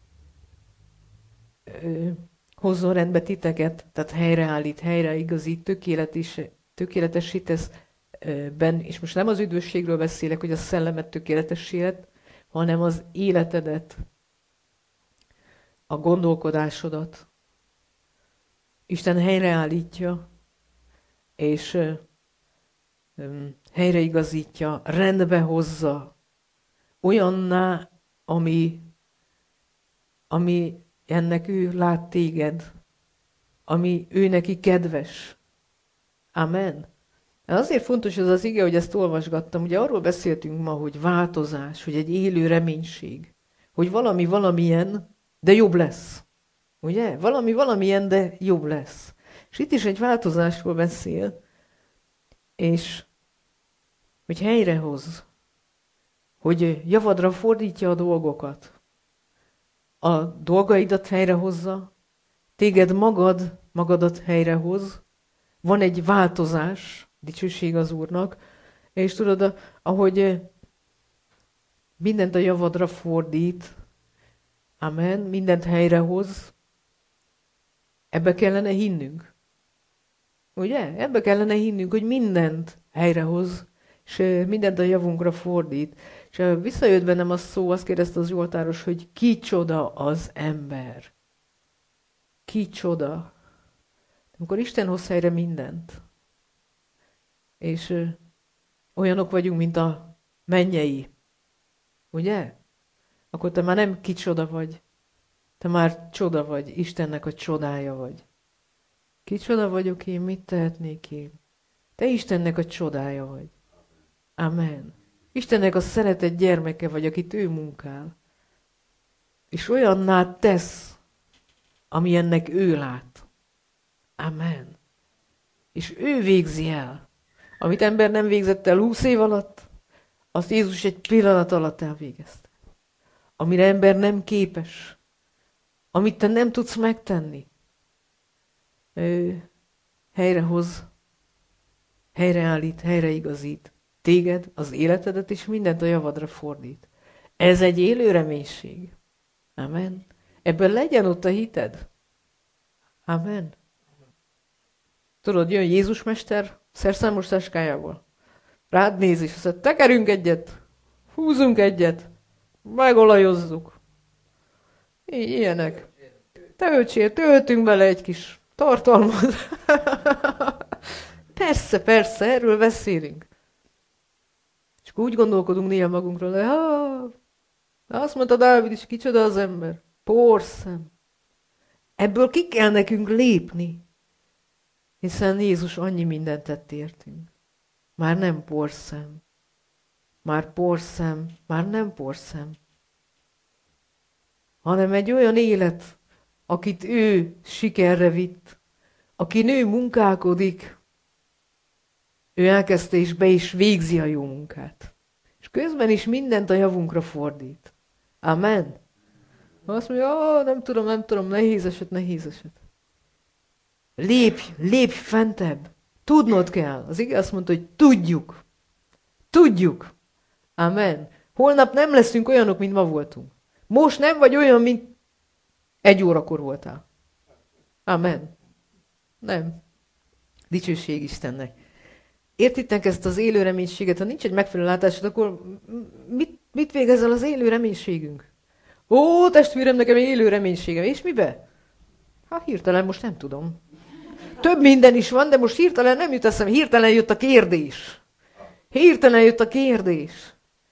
Speaker 1: hozzon rendbe titeket, tehát helyreállít, helyreigazít, tökéletes, tökéletesítesz benn, és most nem az üdvösségről beszélek, hogy a szellemet tökéletessé lett, hanem az életedet, a gondolkodásodat. Isten helyreállítja, és helyreigazítja, rendbe hozza, olyanná, ami, ami ennek ő lát téged, ami ő neki kedves. Amen. Azért fontos ez az ige, hogy ezt olvasgattam. Ugye arról beszéltünk ma, hogy változás, hogy egy élő reménység, hogy valami valamilyen, de jobb lesz. Ugye? Valami valamilyen, de jobb lesz. És itt is egy változásról beszél, és hogy helyrehoz, hogy javadra fordítja a dolgokat. A dolgaidat helyrehozza, téged magad, magadat helyrehoz, van egy változás, Dicsőség az Úrnak. És tudod, ahogy mindent a javadra fordít, amen, mindent helyrehoz, ebbe kellene hinnünk. Ugye? Ebbe kellene hinnünk, hogy mindent helyrehoz, és mindent a javunkra fordít. És visszajött bennem a szó, azt kérdezte az Zsoltáros, hogy kicsoda az ember. Kicsoda. Amikor Isten hoz helyre mindent. És olyanok vagyunk, mint a mennyei. Ugye? Akkor te már nem kicsoda vagy. Te már csoda vagy. Istennek a csodája vagy. Kicsoda vagyok én, mit tehetnék én? Te Istennek a csodája vagy. Amen. Istennek a szeretett gyermeke vagy, akit ő munkál. És olyanná tesz, amilyennek ő lát. Amen. És ő végzi el. Amit ember nem végzett el húsz év alatt, azt Jézus egy pillanat alatt elvégezte. Amire ember nem képes. Amit te nem tudsz megtenni. Ő helyrehoz, helyreállít, helyreigazít. Téged, az életedet és mindent a javadra fordít. Ez egy élő reménység. Amen. Ebből legyen ott a hited. Amen. Tudod, jön Jézus Mester szerszámos táskájával. Rád néz és azt mondja, tekerünk egyet, húzunk egyet, megolajozzuk. Így, ilyenek. Töltsél, töltünk bele egy kis tartalmat. Persze, persze, erről beszélünk. És akkor úgy gondolkodunk néha magunkról, hogy ha, azt mondta Dávid is, kicsoda az ember. Porszem. Ebből ki kell nekünk lépni. Hiszen Jézus annyi mindent tett értünk. Már nem porszem. Már porszem. Már nem porszem. Hanem egy olyan élet, akit ő sikerre vitt, akin ő munkálkodik, ő elkezdte és be is végzi a jó munkát. És közben is mindent a javunkra fordít. Amen. Azt mondja, nem tudom, nem tudom, nehéz eset, nehéz eset. Lépj, lépj fentebb. Tudnod kell. Az ige azt mondta, hogy tudjuk. Tudjuk. Amen. Holnap nem leszünk olyanok, mint ma voltunk. Most nem vagy olyan, mint egy órakor voltál. Amen. Nem. Dicsőség Istennek. Értitek ezt az élő reménységet? Ha nincs egy megfelelő látásod, akkor mit, mit végezel az élő reménységünk? Ó, testvérem, nekem élő reménységem. És mibe? Hát hirtelen most nem tudom. Több minden is van, de most hirtelen nem jut eszem. Hirtelen jött a kérdés. Hirtelen jött a kérdés.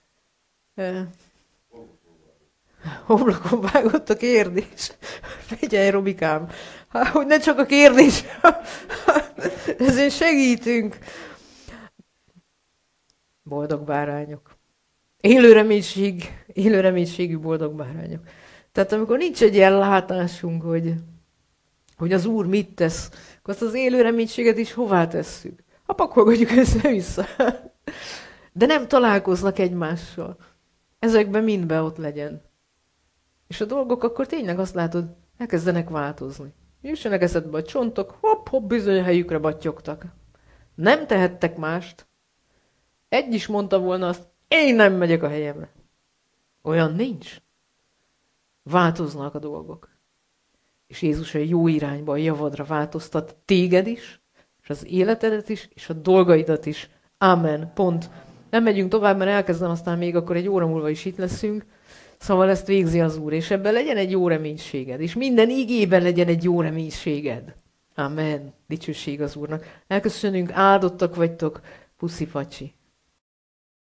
Speaker 1: Homlokon vágott a kérdés. Figyelj, Robikám, hát, hogy ne csak a kérdés. Ezért segítünk. Boldog bárányok. Élő reménység, élő reménységű boldog bárányok. Tehát amikor nincs egy ilyen látásunk, hogy, hogy az Úr mit tesz, akkor azt az élő reménységet is hová tesszük? Ha pakolgatjuk össze-vissza. De nem találkoznak egymással. Ezekben mindben ott legyen. És a dolgok akkor tényleg azt látod, elkezdenek változni. Jussanak eszedbe a csontok, hopp-hopp, bizony a helyükre battyogtak. Nem tehettek mást. Egy is mondta volna azt, én nem megyek a helyemre. Olyan nincs. Változnak a dolgok. És Jézus a jó irányba, a javadra változtat téged is, és az életedet is, és a dolgaidat is. Amen. Pont. Nem megyünk tovább, mert elkezdem, aztán még akkor egy óra múlva is itt leszünk. Szóval ezt végzi az Úr, és ebben legyen egy jó reménységed, és minden igében legyen egy jó reménységed. Amen. Dicsőség az Úrnak. Elköszönünk, áldottak vagytok. Puszi pacsi.